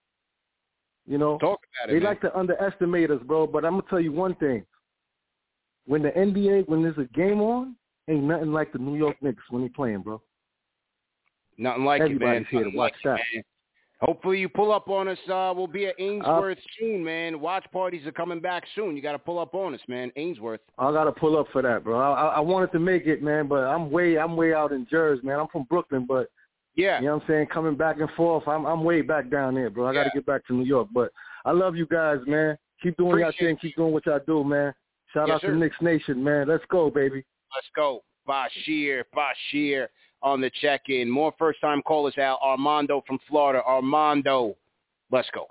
You know, talk about it, they man. like to underestimate us, bro. But I'm going to tell you one thing. When the NBA, when there's a game on, ain't nothing like the New York Knicks when they playing, bro. Nothing like Everybody's it, man. Here to watch that. Man. Hopefully you pull up on us. We'll be at Ainsworth soon, man. Watch parties are coming back soon. You got to pull up on us, man. Ainsworth. I got to pull up for that, bro. I wanted to make it, man, but I'm way out in Jersey, man. I'm from Brooklyn, but yeah, you know what I'm saying? Coming back and forth, I'm way back down there, bro. I got to get back to New York, but I love you guys, man. Keep doing your thing. Keep doing what y'all do, man. Shout out to Knicks Nation, man. Let's go, baby. Let's go. Bashir on the check-in. More first-time callers out. Armando from Florida. Armando, let's go.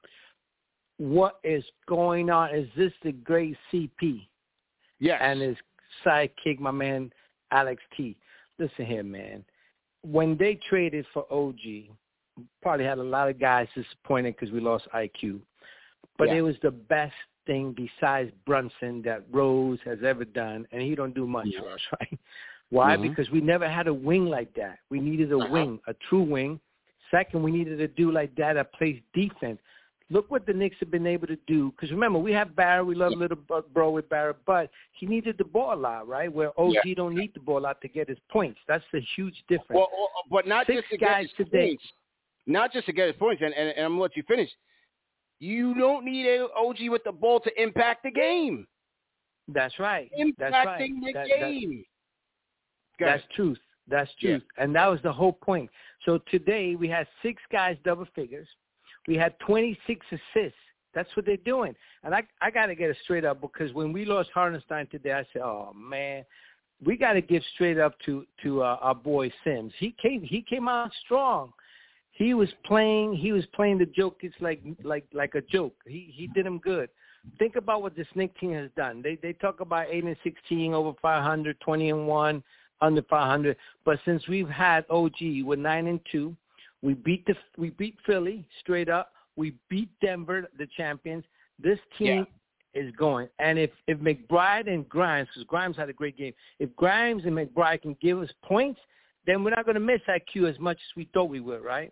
What is going on? Is this the great CP? Yes. And his sidekick, my man, Alex T. Listen here, man. When they traded for OG, probably had a lot of guys disappointed because we lost IQ. But it was the best thing besides Brunson that Rose has ever done, and he don't do much for us, right? Why? Because we never had a wing like that. We needed a wing, a true wing. Second, we needed a dude like that plays defense. Look what the Knicks have been able to do. Because remember, we have Barrett. We love little bro with Barrett, but he needed the ball a lot, right? Where OG don't need the ball a lot to get his points. That's the huge difference. Well, but not Six just to guys get his today. points. Not just to get his points, and I'm going to let you finish. You don't need OG with the ball to impact the game. That's right. Impacting the game. That's truth. That's truth. Yeah. And that was the whole point. So today we had 6 guys double figures. We had 26 assists. That's what they're doing. And I got to get it straight up because when we lost Hartenstein today, I said, oh, man, we got to give straight up to our boy Sims. He came out strong. He was playing the Jokic like a joke. He did him good. Think about what this Knicks team has done. They talk about 8-16, over 500, 20-1, under 500. But since we've had OG, we're 9-2. We beat Philly straight up. We beat Denver, the champions. This team is going. And if McBride and Grimes, because Grimes had a great game, if Grimes and McBride can give us points, then we're not going to miss IQ as much as we thought we would, right?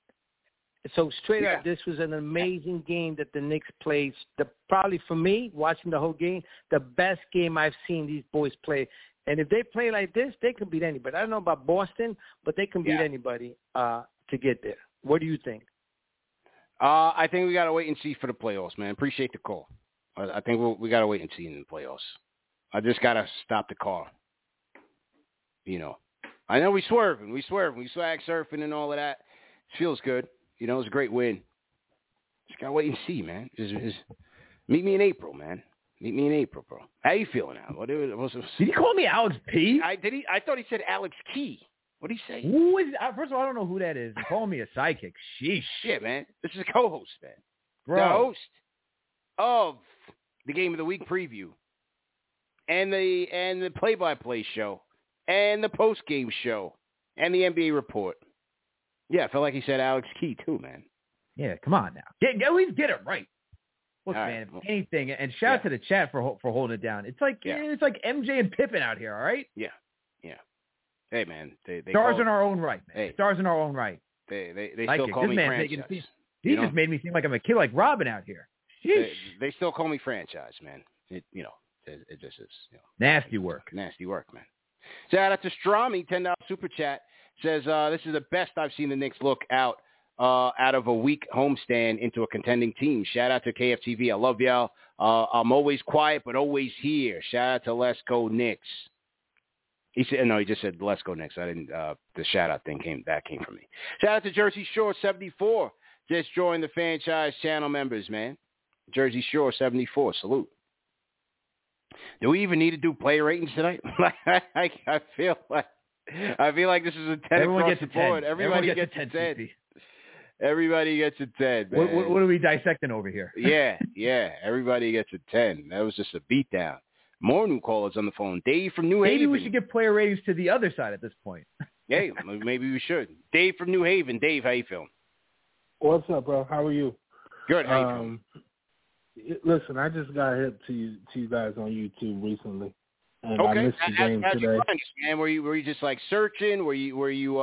So straight up, this was an amazing game that the Knicks played. Probably for me, watching the whole game, the best game I've seen these boys play. And if they play like this, they can beat anybody. I don't know about Boston, but they can beat anybody to get there. What do you think? I think we got to wait and see for the playoffs, man. Appreciate the call. I think we got to wait and see in the playoffs. I just got to stop the car. You know. I know we swerving. We swag surfing and all of that. It feels good. You know, it's a great win. Just got to wait and see, man. Just meet me in April, man. Meet me in April, bro. How you feeling now? Did he call me Alex P? I thought he said Alex Key. What did he say? Who is? First of all, I don't know who that is. He's calling me a sidekick. Sheesh. Shit, man. This is a co-host, man. Bro. The host of the Game of the Week preview and the play-by-play show and the post-game show and the NBA report. Yeah, I felt like he said Alex Key too, man. Yeah, come on now. At least get it right. Look, all man, anything. And shout out to the chat for holding it down. It's like MJ and Pippen out here, all right? Yeah. Hey, man. They stars in our own right, man. Hey. Stars in our own right. They still call me franchise. He just made me seem like I'm a kid like Robin out here. They still call me franchise, man. It just is. Nasty work. Nasty work, man. Shout out to Strami, $10 super chat. Says, this is the best I've seen the Knicks look out of a weak homestand into a contending team. Shout out to KFTV. I love y'all. I'm always quiet, but always here. Shout out to Let's Go Knicks. He just said Let's Go Knicks. I didn't. The shout out thing came from me. Shout out to Jersey Shore 74. Just joined the franchise channel members, man. Jersey Shore 74. Salute. Do we even need to do player ratings tonight? I feel like this is a 10 Everyone across the board. Everybody gets a 10. Everybody gets a 10, man. What are we dissecting over here? Yeah. Everybody gets a 10. That was just a beatdown. More new callers on the phone. Dave from New Haven. Maybe we should give player ratings to the other side at this point. Hey, maybe we should. Dave from New Haven. Dave, how you feeling? What's up, bro? How are you? Good. How you feeling? Listen, I just got hip to you guys on YouTube recently, and okay. I missed the game how'd today. You find us, man? Were you just like searching? Were you?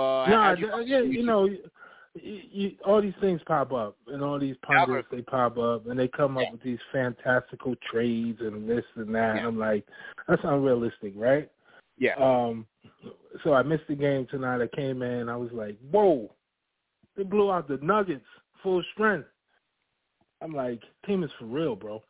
All these things pop up, and all these pundits they pop up, and they come up with these fantastical trades and this and that. And I'm like, that's unrealistic, right? Yeah. So I missed the game tonight. I came in, I was like, whoa, they blew out the Nuggets full strength. I'm like, team is for real, bro.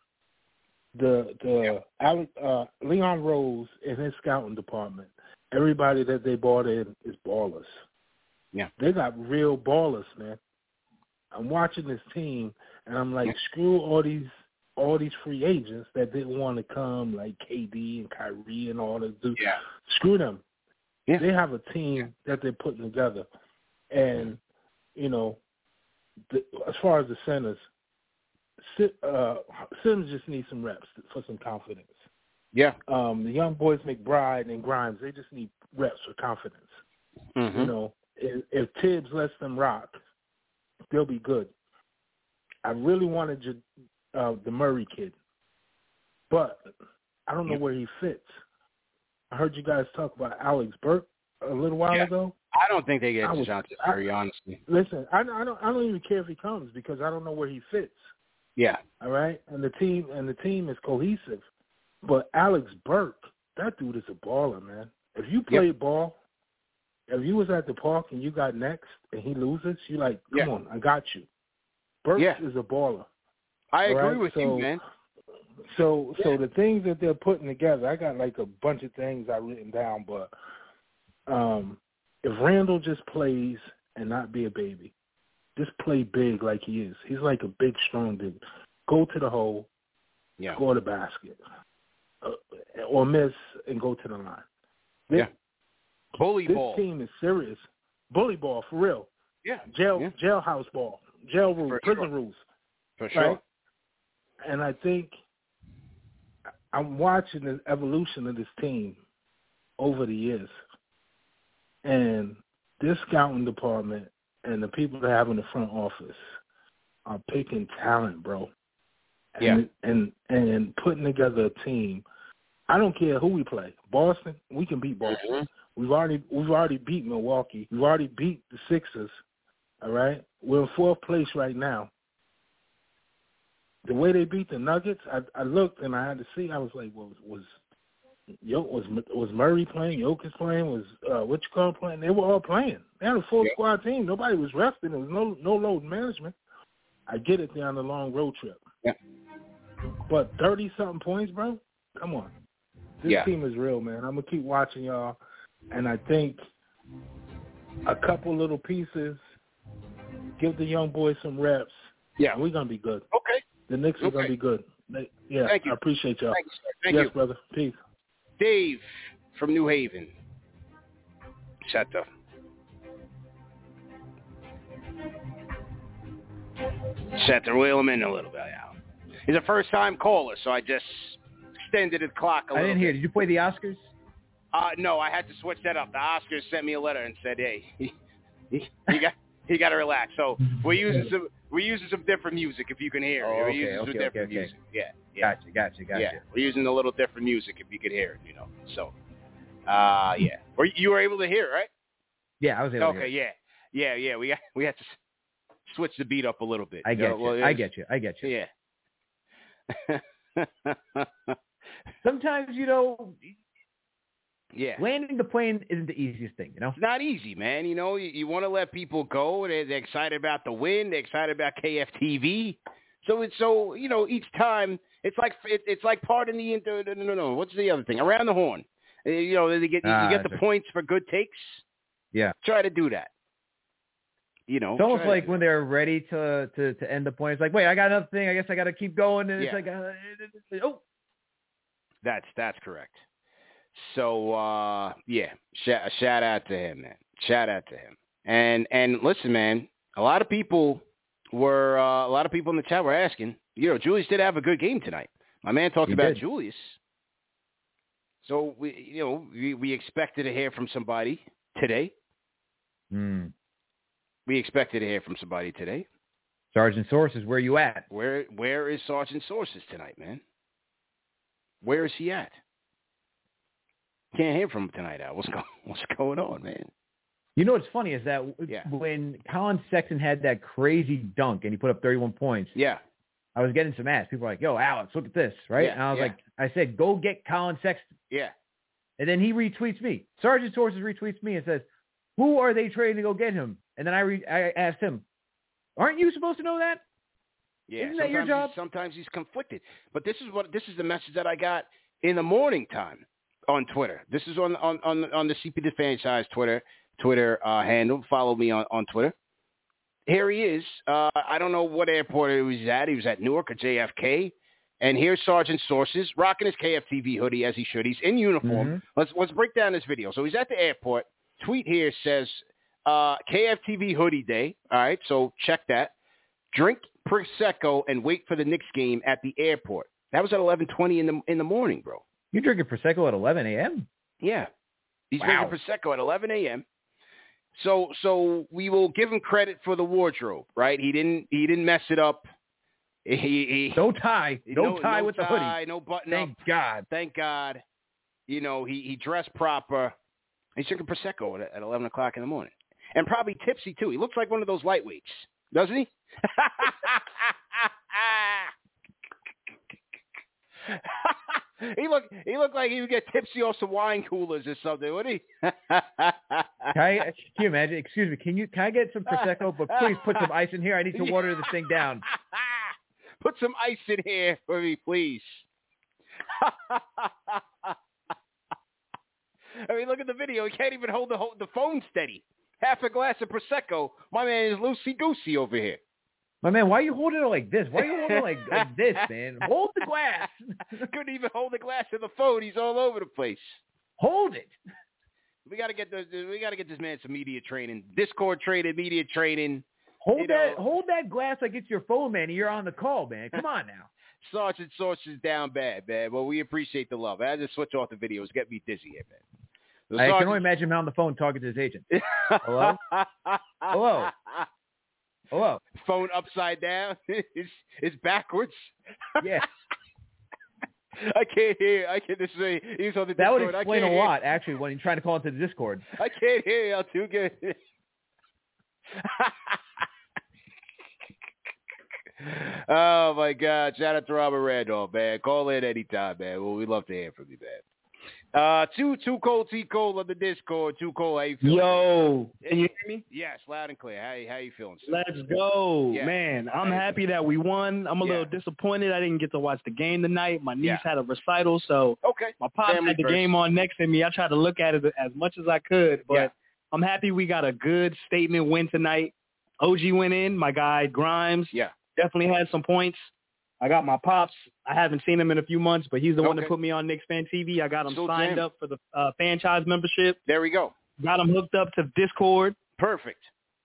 Leon Rose and his scouting department, everybody that they brought in is ballers. Yeah. They got real ballers, man. I'm watching this team, and I'm like, screw all these free agents that didn't want to come, like KD and Kyrie and all this dudes. Yeah. Screw them. Yeah. They have a team that they're putting together. And, as far as the centers, Sims just needs some reps for some confidence. Yeah. The young boys, McBride and Grimes, they just need reps for confidence. Mm-hmm. If Tibbs lets them rock, they'll be good. I really wanted the Murray kid, but I don't know where he fits. I heard you guys talk about Alex Burke a little while ago. I don't think they get DeJounte Murray, honestly. Listen, I don't even care if he comes because I don't know where he fits. Yeah. All right, and the team is cohesive, but Alex Burke, that dude is a baller, man. If you play ball. If you was at the park and you got next and he loses, you like, come on, I got you. Burks is a baller. I agree with you, man. So the things that they're putting together, I got like a bunch of things I've written down, but if Randall just plays and not be a baby, just play big like he is. He's like a big, strong dude. Go to the hole, score the basket, or miss and go to the line. Bully ball. This team is serious. Bully ball, for real. jailhouse ball, jail rules, prison rules. For sure. Right? And I think I'm watching the evolution of this team over the years. And this scouting department and the people that have in the front office are picking talent, bro. And putting together a team. I don't care who we play. Boston, we can beat Boston. Mm-hmm. We've already beat Milwaukee. We've already beat the Sixers. All right? We're in 4th place right now. The way they beat the Nuggets, I looked and I had to see. I was like, was Murray playing? Jokic playing? Was playing? They were all playing. They had a full squad team. Nobody was resting. There was no load management. I get it. They're on a long road trip. Yeah. But 30-something points, bro. Come on. This team is real, man. I'm gonna keep watching y'all, and I think a couple little pieces, give the young boys some reps. Yeah, we're gonna be good. Okay. The Knicks are gonna be good. Thank you. I appreciate y'all. Thank you. Yes, brother. Peace. Dave from New Haven. Shut up. Reel him in a little bit. Yeah. He's a first-time caller, so I just extended the clock a little bit. I didn't hear. Did you play the Oscars? No, I had to switch that up. The Oscars sent me a letter and said, "Hey, you got to relax." So we're using some different music if you can hear it. We're using some different music. Yeah. Gotcha. Yeah, we're using a little different music if you could hear it. So, yeah. You were able to hear it, right? Yeah, I was able to hear it. Okay, yeah. We had to switch the beat up a little bit. I get you. Yeah. Sometimes, landing the plane isn't the easiest thing, It's not easy, man. You want to let people go. They're excited about the win. They're excited about KFTV. So each time it's like parting the no. What's the other thing? Around the horn. You get the points for good takes. Yeah. Try to do that. It's almost like when they're ready to end the point. It's like, wait, I got another thing. I guess I got to keep going. And it's like, oh. That's correct. So, shout out to him, man. Shout out to him. And listen, man, a lot of people in the chat were asking, Julius did have a good game tonight. My man talked about Julius. So, we expected to hear from somebody today. We expected to hear from somebody today. Sergeant Sources, where you at? Where is Sergeant Sources tonight, man? Where is he at? Can't hear from him tonight, Al. What's going on, man? What's funny is that when Colin Sexton had that crazy dunk and he put up 31 points, I was getting some ass. People were like, yo, Alex, look at this, right? And I was like, I said, go get Colin Sexton. Yeah. And then he retweets me. Sergeant Sources retweets me and says, who are they trading to go get him? And then I asked him, aren't you supposed to know that? Yeah. Isn't that your job? Sometimes he's conflicted. But this is the message that I got in the morning time on Twitter. This is on the CP the Franchise Twitter handle. Follow me on Twitter. Here he is. I don't know what airport he was at. He was at Newark or JFK. And here's Sergeant Sources rocking his KFTV hoodie as he should. He's in uniform. Mm-hmm. Let's break down this video. So he's at the airport. Tweet here says KFTV hoodie day. All right, so check that. Drink Prosecco and wait for the Knicks game at the airport. That was at 11:20 in the morning, bro. You drinking Prosecco at 11 a.m.? Yeah, he's drinking Prosecco at 11 a.m. So we will give him credit for the wardrobe, right? He didn't mess it up. No tie with the hoodie. No button Thank up. God. Thank God. He dressed proper. He's drinking Prosecco at 11 o'clock in the morning. And probably tipsy, too. He looks like one of those lightweights, doesn't he? He looked like he would get tipsy off some wine coolers or something, wouldn't he? Can you imagine? Excuse me. Can I get some Prosecco? But please put some ice in here. I need to water this thing down. Put some ice in here for me, please. I mean, look at the video. He can't even hold the phone steady. Half a glass of Prosecco. My man is loosey-goosey over here. My man, why are you holding it like this? Why are you holding it like this, man? Hold the glass. Couldn't even hold the glass of the phone. He's all over the place. Hold it. We gotta get this man some media training, Discord training, media training. Hold that glass like it's your phone, man. You're on the call, man. Come on now. Sergeant Saucer's down bad, man. Well, we appreciate the love. I had to switch off the videos. Get me dizzy here, man. I can only imagine him on the phone talking to his agent. Hello? Hello? Hello? Phone upside down. It's backwards. Yeah. I can't hear. I can't just say he's on the Discord. That would explain a lot, actually, when he's trying to call into the Discord. I can't hear y'all too good. Oh my God! Shout out to Robert Randolph, man. Call in anytime, man. Well, we'd love to hear from you, man. Too cold, T Cole on the Discord. Too cold. How you feeling? Yo, can you hear me? Yes, loud and clear. How you feeling, sir? Let's go, Yeah. man. I'm happy that we won. I'm a little disappointed I didn't get to watch the game tonight. My niece had a recital, so my pops had the game on next to me. I tried to look at it as much as I could, but I'm happy we got a good statement win tonight. OG went in. My guy Grimes definitely had some points. I got my pops. I haven't seen him in a few months, but he's the one that put me on Knicks Fan TV. I got him signed up for the franchise membership. There we go. Got him hooked up to Discord. Perfect.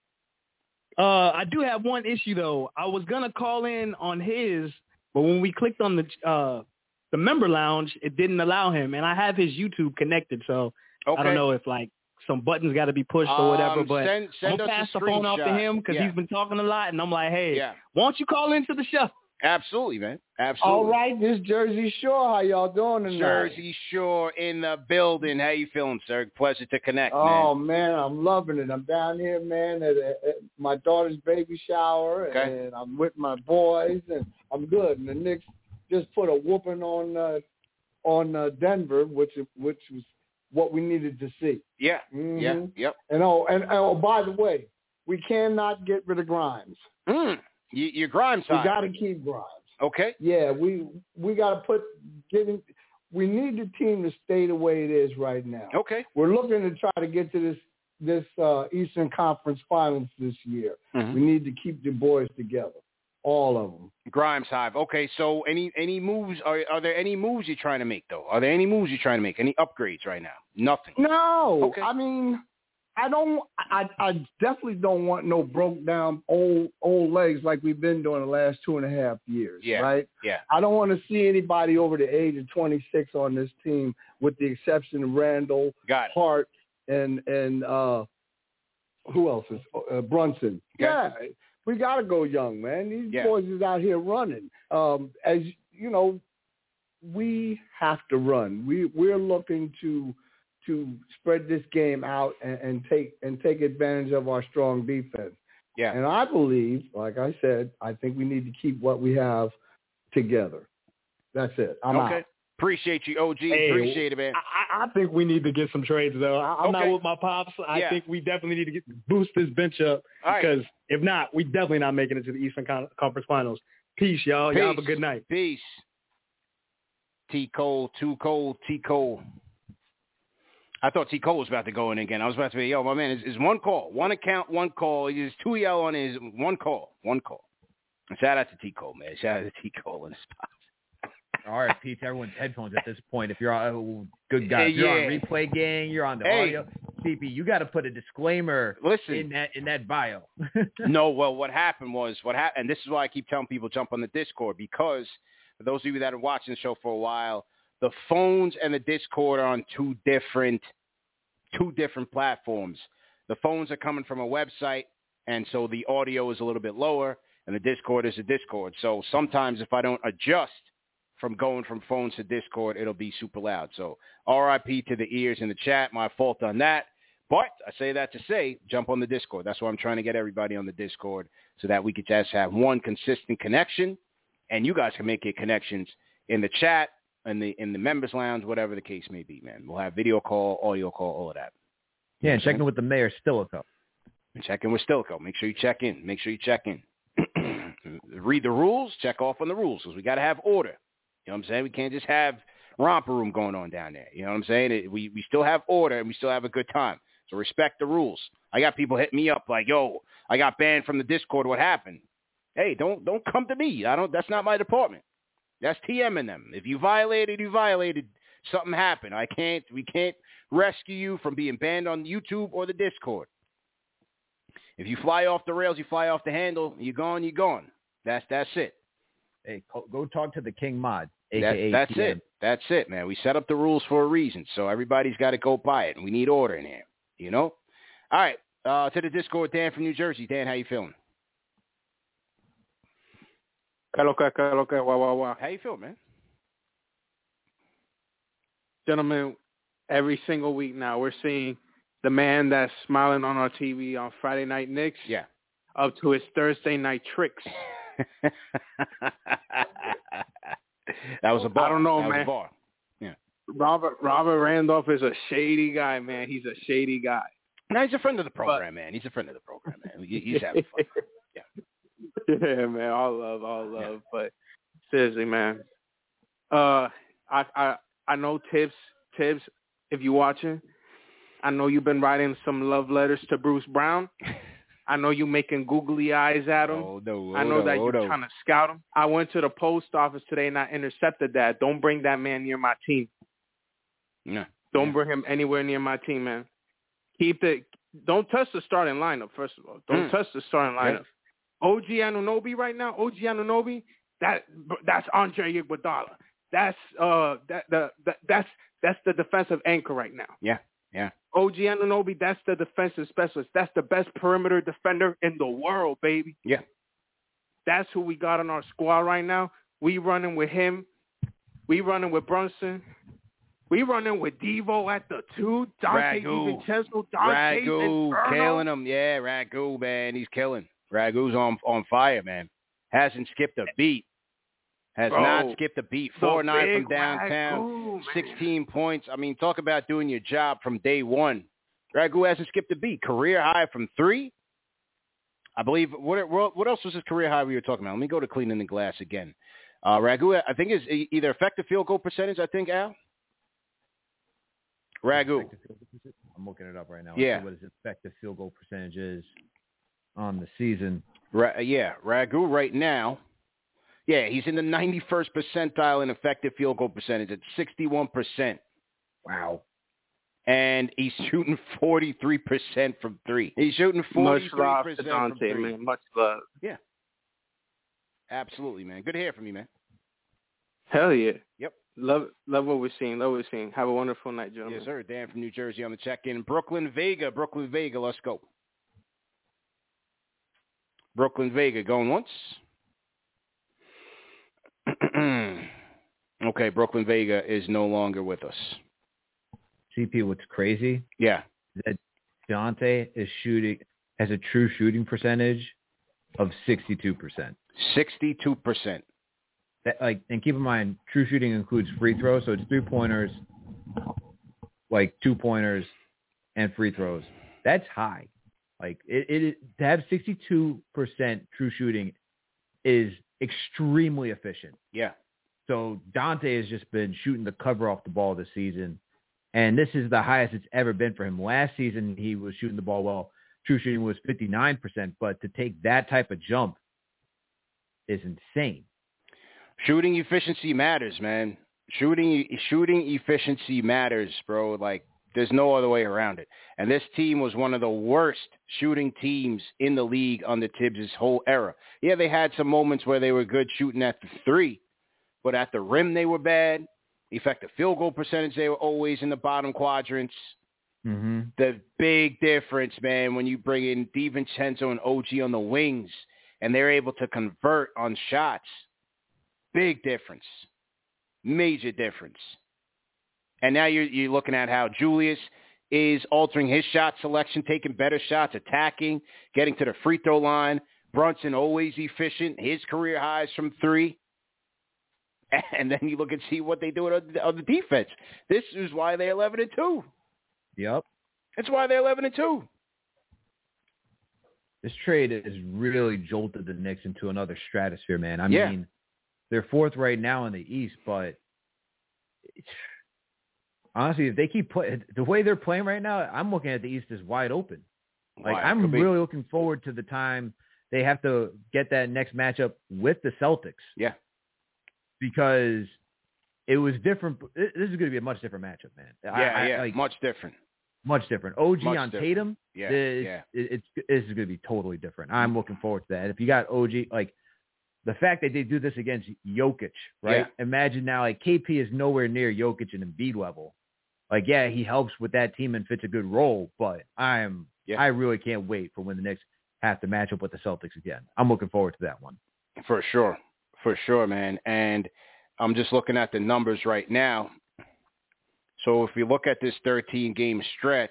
I do have one issue, though. I was going to call in on his, but when we clicked on the member lounge, it didn't allow him. And I have his YouTube connected, so I don't know if, like, some buttons got to be pushed or whatever, but send I'm going to pass the phone off to him because he's been talking a lot, and I'm like, hey, why don't you call into the show? Absolutely, man. Absolutely. All right, this Jersey Shore. How y'all doing tonight? Jersey Shore in the building. How you feeling, sir? Pleasure to connect, man. Oh, man, I'm loving it. I'm down here, man, at my daughter's baby shower, and I'm with my boys, and I'm good. And the Knicks just put a whooping on Denver, which was what we needed to see. Yeah, yep. And oh, by the way, we cannot get rid of Grimes. Your Grimes We side. got to keep Grimes. Okay. Yeah, we got to we need the team to stay the way it is right now. Okay. We're looking to try to get to this Eastern Conference Finals this year. Mm-hmm. We need to keep the boys together, all of them. Grimes Hive. Okay, so any moves? Are there any moves you're trying to make, though? Are there any moves you're trying to make? Any upgrades right now? Nothing. No. Okay. I mean, I definitely don't want no broke down old legs like we've been doing the last 2.5 years. Yeah. Right. Yeah. I don't want to see anybody over the age of 26 on this team, with the exception of Randall, Hart, and who else is Brunson? Yeah. We got to go young, man. These boys is out here running. As you know, we have to run. We're looking to spread this game out and take advantage of our strong defense. Yeah. And I believe, like I said, I think we need to keep what we have together. That's it. I'm out. Appreciate you, OG. Hey, appreciate it, man. I think we need to get some trades, though. I'm not with my pops. I think we definitely need to boost this bench up, because if not, we definitely not making it to the Eastern Conference Finals. Peace, y'all. Y'all have a good night. Peace. T. Cole, too cold, T. Cole. I thought T. Cole was about to go in again. I was about to say, yo, my man, it's one call, one account, one call. There's 2 yell on his one call. Shout out to T. Cole, man. Shout out to T. Cole in the spot. All right, Pete, everyone's headphones at this point. If you're on good guys, you're on Replay Gang, you're on the audio. CP, you got to put a disclaimer in that bio. No, well, what happened, and this is why I keep telling people jump on the Discord, because for those of you that are watching the show for a while, the phones and the Discord are on two different platforms. The phones are coming from a website, and so the audio is a little bit lower, and the Discord is a Discord. So sometimes if I don't adjust from going from phones to Discord, it'll be super loud. So RIP to the ears in the chat. My fault on that. But I say that to say, jump on the Discord. That's why I'm trying to get everybody on the Discord, so that we could just have one consistent connection, and you guys can make your connections in the chat, in the members lounge, whatever the case may be, man. We'll have video call, audio call, all of that. Yeah, and checking with the mayor, Stilico. Check in with Stilico. Make sure you check in. Read the rules. Check off on the rules, because we got to have order. You know what I'm saying? We can't just have romper room going on down there. You know what I'm saying? We still have order, and we still have a good time. So respect the rules. I got people hitting me up like, yo, I got banned from the Discord. What happened? Hey, don't come to me. That's not my department. That's TM and them. If you violated, you violated. Something happened. We can't rescue you from being banned on YouTube or the Discord. If you fly off the rails, you fly off the handle, you're gone, you're gone. That's it. Hey, go talk to the King Mod, a.k.a. That's TM. it. That's it, man. We set up the rules for a reason, so everybody's got to go by it, and we need order in here, you know? All right, to the Discord, Dan from New Jersey. Dan, how you feeling? How you feeling, man? Gentlemen, every single week now we're seeing the man that's smiling on our TV on Friday Night Knicks up to his Thursday night tricks. That was a bar. I don't know, that man. Was a bar. Yeah. Robert Randolph is a shady guy, man. He's a shady guy. No, he's a friend of the program, man. He's a friend of the program, man. He's having fun. Yeah, man. All love. Yeah. But seriously, man. I know Tibbs, if you're watching, I know you've been writing some love letters to Bruce Brown. I know you making googly eyes at him. I know that you're trying to scout him. I went to the post office today and I intercepted that. Don't bring that man near my team. Yeah. Don't bring him anywhere near my team, man. Don't touch the starting lineup, first of all. Don't touch the starting lineup. OG Anunoby right now, that's Andre Iguodala. That's the defensive anchor right now. Yeah. OG Anunoby, that's the defensive specialist. That's the best perimeter defender in the world, baby. Yeah. That's who we got on our squad right now. We running with him. We running with Brunson. We running with Devo at the 2. Dante DiVincenzo. Ragu killing him. Yeah, Ragu, man. He's killing. Ragu's on fire, man. Hasn't skipped a beat. Has not skipped a beat. 4-9 from downtown. Ragu, 16 points. I mean, talk about doing your job from day one. Ragu hasn't skipped a beat. Career high from 3. I believe. What else was his career high we were talking about? Let me go to cleaning the glass again. Ragu, I think, is either effective field goal percentage, I think, Al? Ragu. I'm looking it up right now. Yeah. What his effective field goal percentage is on the season. Ragu right now. Yeah, he's in the 91st percentile in effective field goal percentage at 61%. Wow. And he's shooting 43% from 3. He's shooting 43% Much love to Dante, from 3. man. Much love. Yeah. Absolutely, man. Good to hear from you, man. Hell yeah. Yep. Love what we're seeing. Have a wonderful night, gentlemen. Yes, sir. Dan from New Jersey on the check-in. Brooklyn Vega, let's go. Brooklyn Vega going once. Okay, Brooklyn Vega is no longer with us. CP, what's crazy? Yeah. That Dante has a true shooting percentage of 62%. 62%. And keep in mind, true shooting includes free throws, so it's 3-pointers, 2-pointers, and free throws. That's high. To have 62% true shooting is extremely efficient. Yeah. So Dante has just been shooting the cover off the ball this season, and this is the highest it's ever been for him. Last season, he was shooting the ball well. True shooting was 59%, but to take that type of jump is insane. Shooting efficiency matters, man. Shooting efficiency matters, bro. There's no other way around it. And this team was one of the worst shooting teams in the league under Tibbs' whole era. Yeah, they had some moments where they were good shooting at the 3, but at the rim they were bad. Effective field goal percentage, they were always in the bottom quadrants. Mm-hmm. The big difference, man, when you bring in DiVincenzo and OG on the wings and they're able to convert on shots. Big difference. Major difference. And now you're looking at how Julius is altering his shot selection, taking better shots, attacking, getting to the free throw line. Brunson always efficient. His career highs from 3. And then you look and see what they do on the defense. This is why they're 11-2. Yep. That's why they're 11-2. This trade has really jolted the Knicks into another stratosphere, man. I mean, they're 4th right now in the East, but honestly, if they keep the way they're playing right now, I'm looking at the East as wide open. I'm really looking forward to the time they have to get that next matchup with the Celtics. Yeah. Because it was different. This is going to be a much different matchup, man. Much different. Much different. OG much on different. Tatum. This is going to be totally different. I'm looking forward to that. If you got OG, like the fact that they do this against Jokic, right? Yeah. Imagine now, like KP is nowhere near Jokic and Embiid level. Like, yeah, he helps with that team and fits a good role, but I really can't wait for when the Knicks have to match up with the Celtics again. I'm looking forward to that one. For sure, man. And I'm just looking at the numbers right now. So if we look at this 13-game stretch,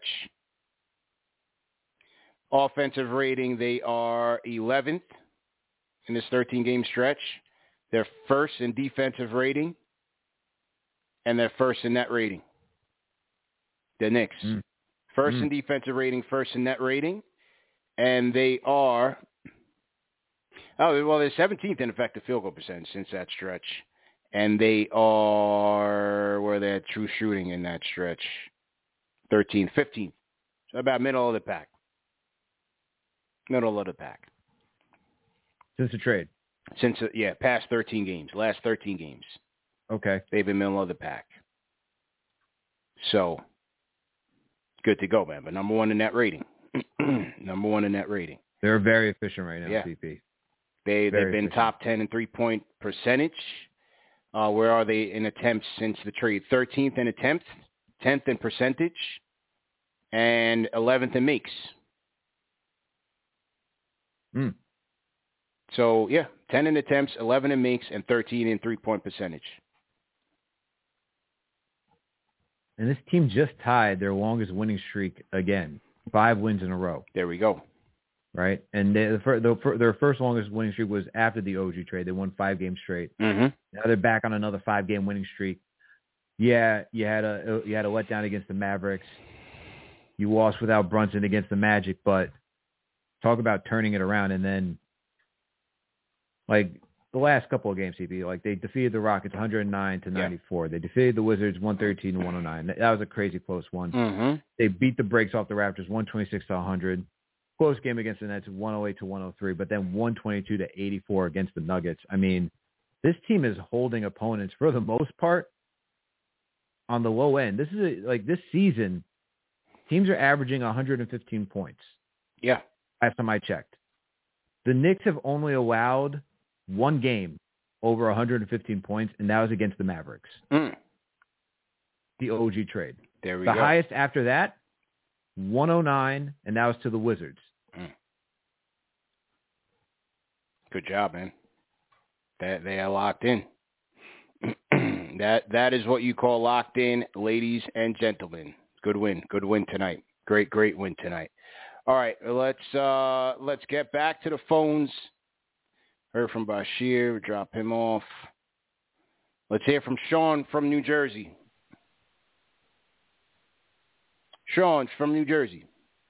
offensive rating, they are 11th in this 13-game stretch. They're first in defensive rating, and they're first in net rating. The Knicks. First in defensive rating, first in net rating. And they are, they're 17th in effective field goal percentage since that stretch. And they are, where they're at true shooting in that stretch, 13th, 15th. So about middle of the pack. Middle of the pack. Since the trade? Past 13 games, last 13 games. Okay. They've been middle of the pack. So, good to go, man. But number one in net rating. Number one in net rating. They're very efficient right now, CP. They've been top 10 in three-point percentage. Where are they in attempts since the trade? 13th in attempts, 10th in percentage, and 11th in makes. So, 10 in attempts, 11 in makes, and 13 in three-point percentage. And this team just tied their longest winning streak again. 5 wins in a row. There we go. Right? And their first longest winning streak was after the OG trade. They won 5 games straight. Mm-hmm. Now they're back on another 5-game winning streak. Yeah, you had a letdown against the Mavericks. You lost without Brunson against the Magic, but talk about turning it around. And then, like, the last couple of games, CP, like, they defeated the Rockets 109-94. They defeated the Wizards 113-109. That was a crazy close one. Mm-hmm. They beat the brakes off the Raptors 126-100. Close game against the Nets 108-103, but then 122-84 against the Nuggets. I mean, this team is holding opponents for the most part on the low end. This is this season, teams are averaging 115 points. Yeah. Last time I checked. The Knicks have only allowed one game over 115 points, and that was against the Mavericks. The OG trade. There we go. The highest after that, 109, and that was to the Wizards. Good job, man. They are locked in. That is what you call locked in, ladies and gentlemen. Good win tonight. Great win tonight. All right, let's get back to the phones. Heard from Bashir. Drop him off. Let's hear from Sean from New Jersey. Sean from New Jersey.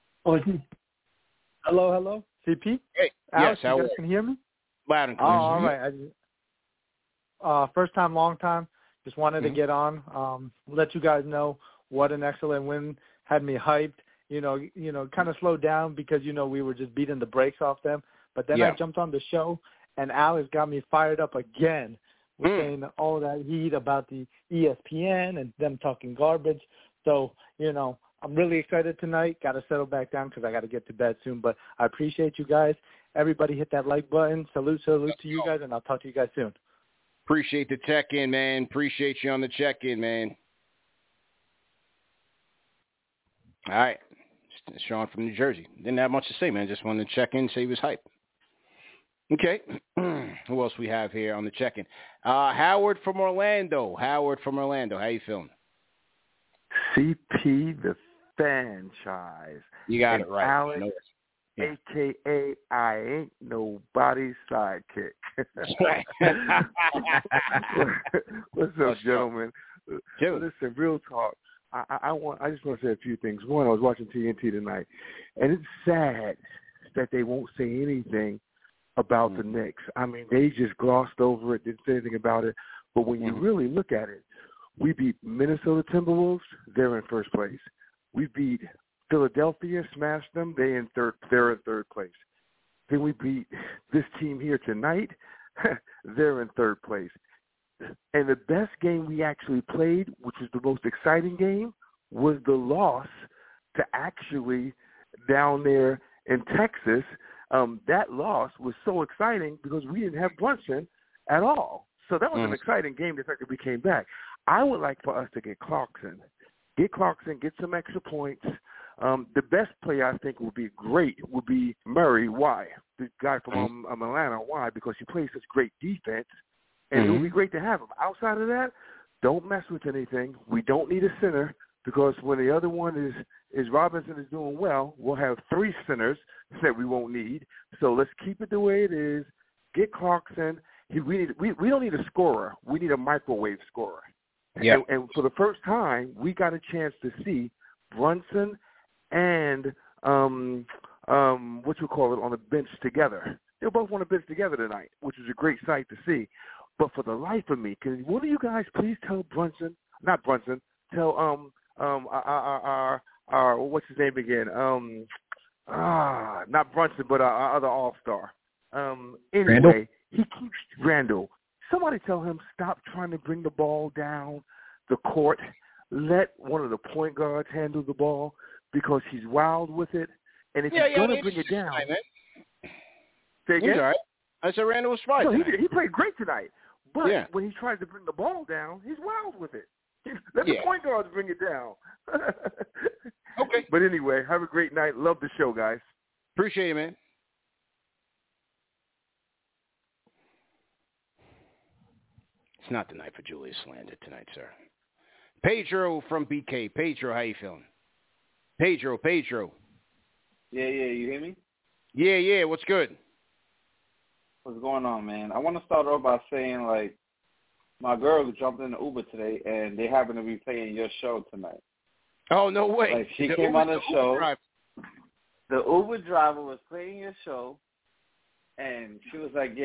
Hello, CP. Hey, Alex, yes, you guys can hear me? Loud and clear. All right. First time, long time. Just wanted to get on, let you guys know what an excellent win. Had me hyped. You know, kind of slowed down because we were just beating the brakes off them. But then I jumped on the show, and Alex got me fired up again with saying all that heat about the ESPN and them talking garbage. So I'm really excited tonight. Got to settle back down because I got to get to bed soon. But I appreciate you guys. Everybody hit that like button. Salute to you guys, and I'll talk to you guys soon. Appreciate the check-in, man. Appreciate you on the check-in, man. All right. Sean from New Jersey. Didn't have much to say, man. Just wanted to check in, say he was hyped. Okay. Who else we have here on the check-in? Howard from Orlando. How you feeling? CP, the franchise. You got it right. Alex, a.k.a. I ain't nobody's sidekick. What's up, gentlemen? Listen, real talk. I just want to say a few things. One, I was watching TNT tonight, and it's sad that they won't say anything about the Knicks. I mean, they just glossed over it, didn't say anything about it. But when you really look at it, we beat Minnesota Timberwolves, they're in first place. We beat Philadelphia, smashed them, they're in third place. Then we beat this team here tonight, they're in third place. And the best game we actually played, which was the most exciting game, was the loss to actually down there in Texas. That loss was so exciting because we didn't have Brunson at all. So that was an exciting game, the fact that we came back. I would like for us to get Clarkson. Get Clarkson, get some extra points. The best player I think would be Murray. Why? The guy from Atlanta. Why? Because he plays such great defense, and it would be great to have him. Outside of that, don't mess with anything. We don't need a center because when the other one is Robinson is doing well, we'll have 3 centers that we won't need. So let's keep it the way it is. Get Clarkson. We don't need a scorer. We need a microwave scorer. Yeah. And for the first time, we got a chance to see Brunson and on the bench together. They were both on the bench together tonight, which was a great sight to see. But for the life of me, can one of you guys please tell our what's his name again? Not Brunson, but our other All-Star. Anyway, he keeps Randall. Somebody tell him stop trying to bring the ball down the court. Let one of the point guards handle the ball because he's wild with it. And if he's going to bring it down, say again? He's all right. I said Randall was fine. No, he played great tonight. But when he tries to bring the ball down, he's wild with it. Let the point guards bring it down. Okay. But anyway, have a great night. Love the show, guys. Appreciate it, man. It's not the night for Julius slander tonight, sir. Pedro from BK. Pedro, how you feeling? Pedro. Yeah, you hear me? Yeah, what's good? What's going on, man? I want to start off by saying, like, my girl jumped in the Uber today, and they happen to be playing your show tonight. Oh, no way. Like, she came on the show. The Uber driver was playing your show, and she was like,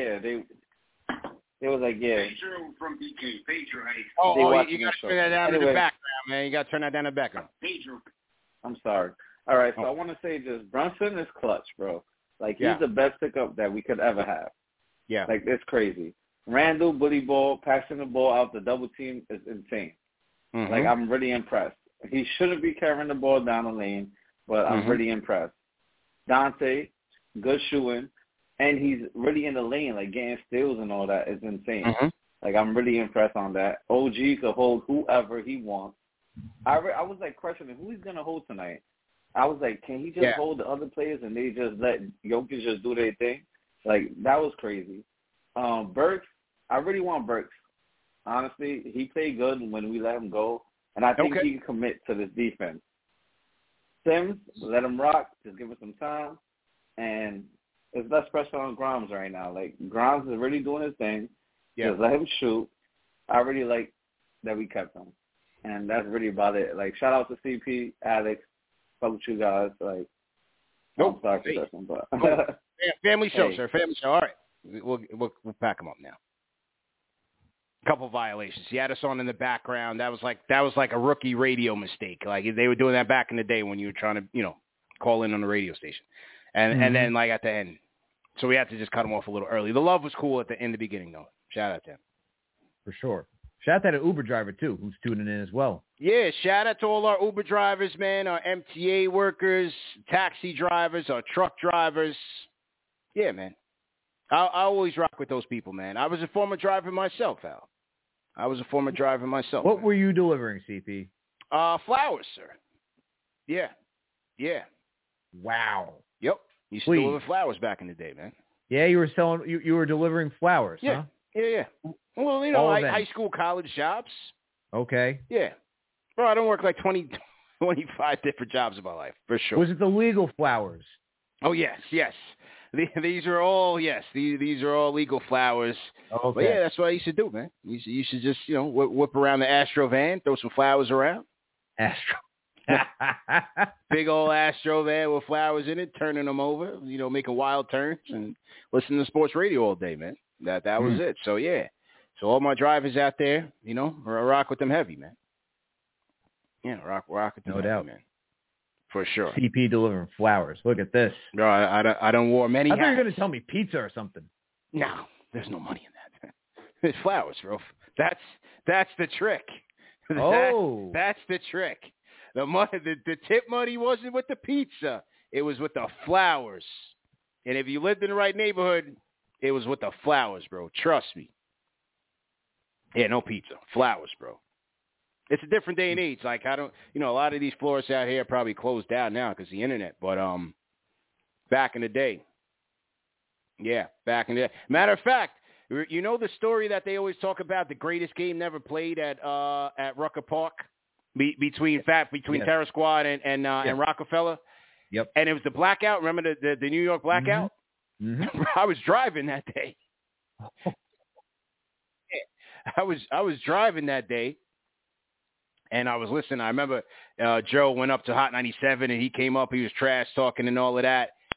It was like, Pedro from BK. Pedro, you got to turn that down in the background, man. You got to turn that down in the background. Pedro. I'm sorry. All right, so I want to say this. Brunson is clutch, bro. Like, he's the best pickup that we could ever have. Yeah. Like, it's crazy. Randall, bully ball, passing the ball out the double team is insane. Like, I'm really impressed. He shouldn't be carrying the ball down the lane, but I'm really impressed. Dante, good shooting. And he's really in the lane, like getting steals and all that is insane. Like, I'm really impressed on that. OG could hold whoever he wants. I was, like, questioning who he's going to hold tonight. I was like, can he just hold the other players and they just let Jokic just do their thing? Like, that was crazy. Burks, I really want Burks. Honestly, he played good when we let him go, and I think he can commit to this defense. Sims, let him rock. Just give him some time. And there's less pressure on Grimes right now. Like, Grimes is really doing his thing. Yeah. Just let him shoot. I really like that we kept him. And that's really about it. Like, shout out to CP, Alex. Fuck with you guys. Like, I'm sorry for this one, but family show, sir. Family show. All right. We'll pack him up now. Couple violations. He had us on in the background. That was like a rookie radio mistake. Like, they were doing that back in the day when you were trying to, call in on the radio station. And then, like, at the end. So we had to just cut him off a little early. The love was cool in the beginning, though. Shout out to him. For sure. Shout out to the Uber driver, too, who's tuning in as well. Yeah, shout out to all our Uber drivers, man, our MTA workers, taxi drivers, our truck drivers. Yeah, man. I always rock with those people, man. I was a former driver myself, Al. What were you delivering, CP? Flowers, sir. Yeah. Wow. Yep. Used to deliver flowers back in the day, man. Yeah, you were selling. You were delivering flowers, huh? Yeah. Well, high school, college jobs. Okay. Yeah. Bro, I don't work like 20, 25 different jobs in my life, for sure. Was it the legal flowers? Oh, yes. These are all, these are all legal flowers. Okay. But yeah, that's what I used to do, man. You should just, whip around the Astro van, throw some flowers around. Astro. Big old Astro van with flowers in it, turning them over, making wild turns and listening to sports radio all day, man. That was it. So, yeah. So all my drivers out there, rock with them heavy, man. Yeah, rock with them no doubt, man. For sure. CP delivering flowers. Look at this. No, I don't wore many hats. I thought you were going to tell me pizza or something. No, there's no money in that. It's flowers, bro. That's the trick. Oh, that's the trick. The tip money wasn't with the pizza; it was with the flowers. And if you lived in the right neighborhood, it was with the flowers, bro. Trust me. Yeah, no pizza, flowers, bro. It's a different day and age. Like a lot of these florists out here probably closed down now because the internet. But back in the day, Matter of fact, you know the story that they always talk about, the greatest game never played at Rucker Park between Terror Squad and Rockefeller. Yep. And it was the blackout. Remember the New York blackout? Mm-hmm. I was driving that day. I was driving that day, and I was listening. I remember Joe went up to Hot 97, and he came up. He was trash talking and all of that.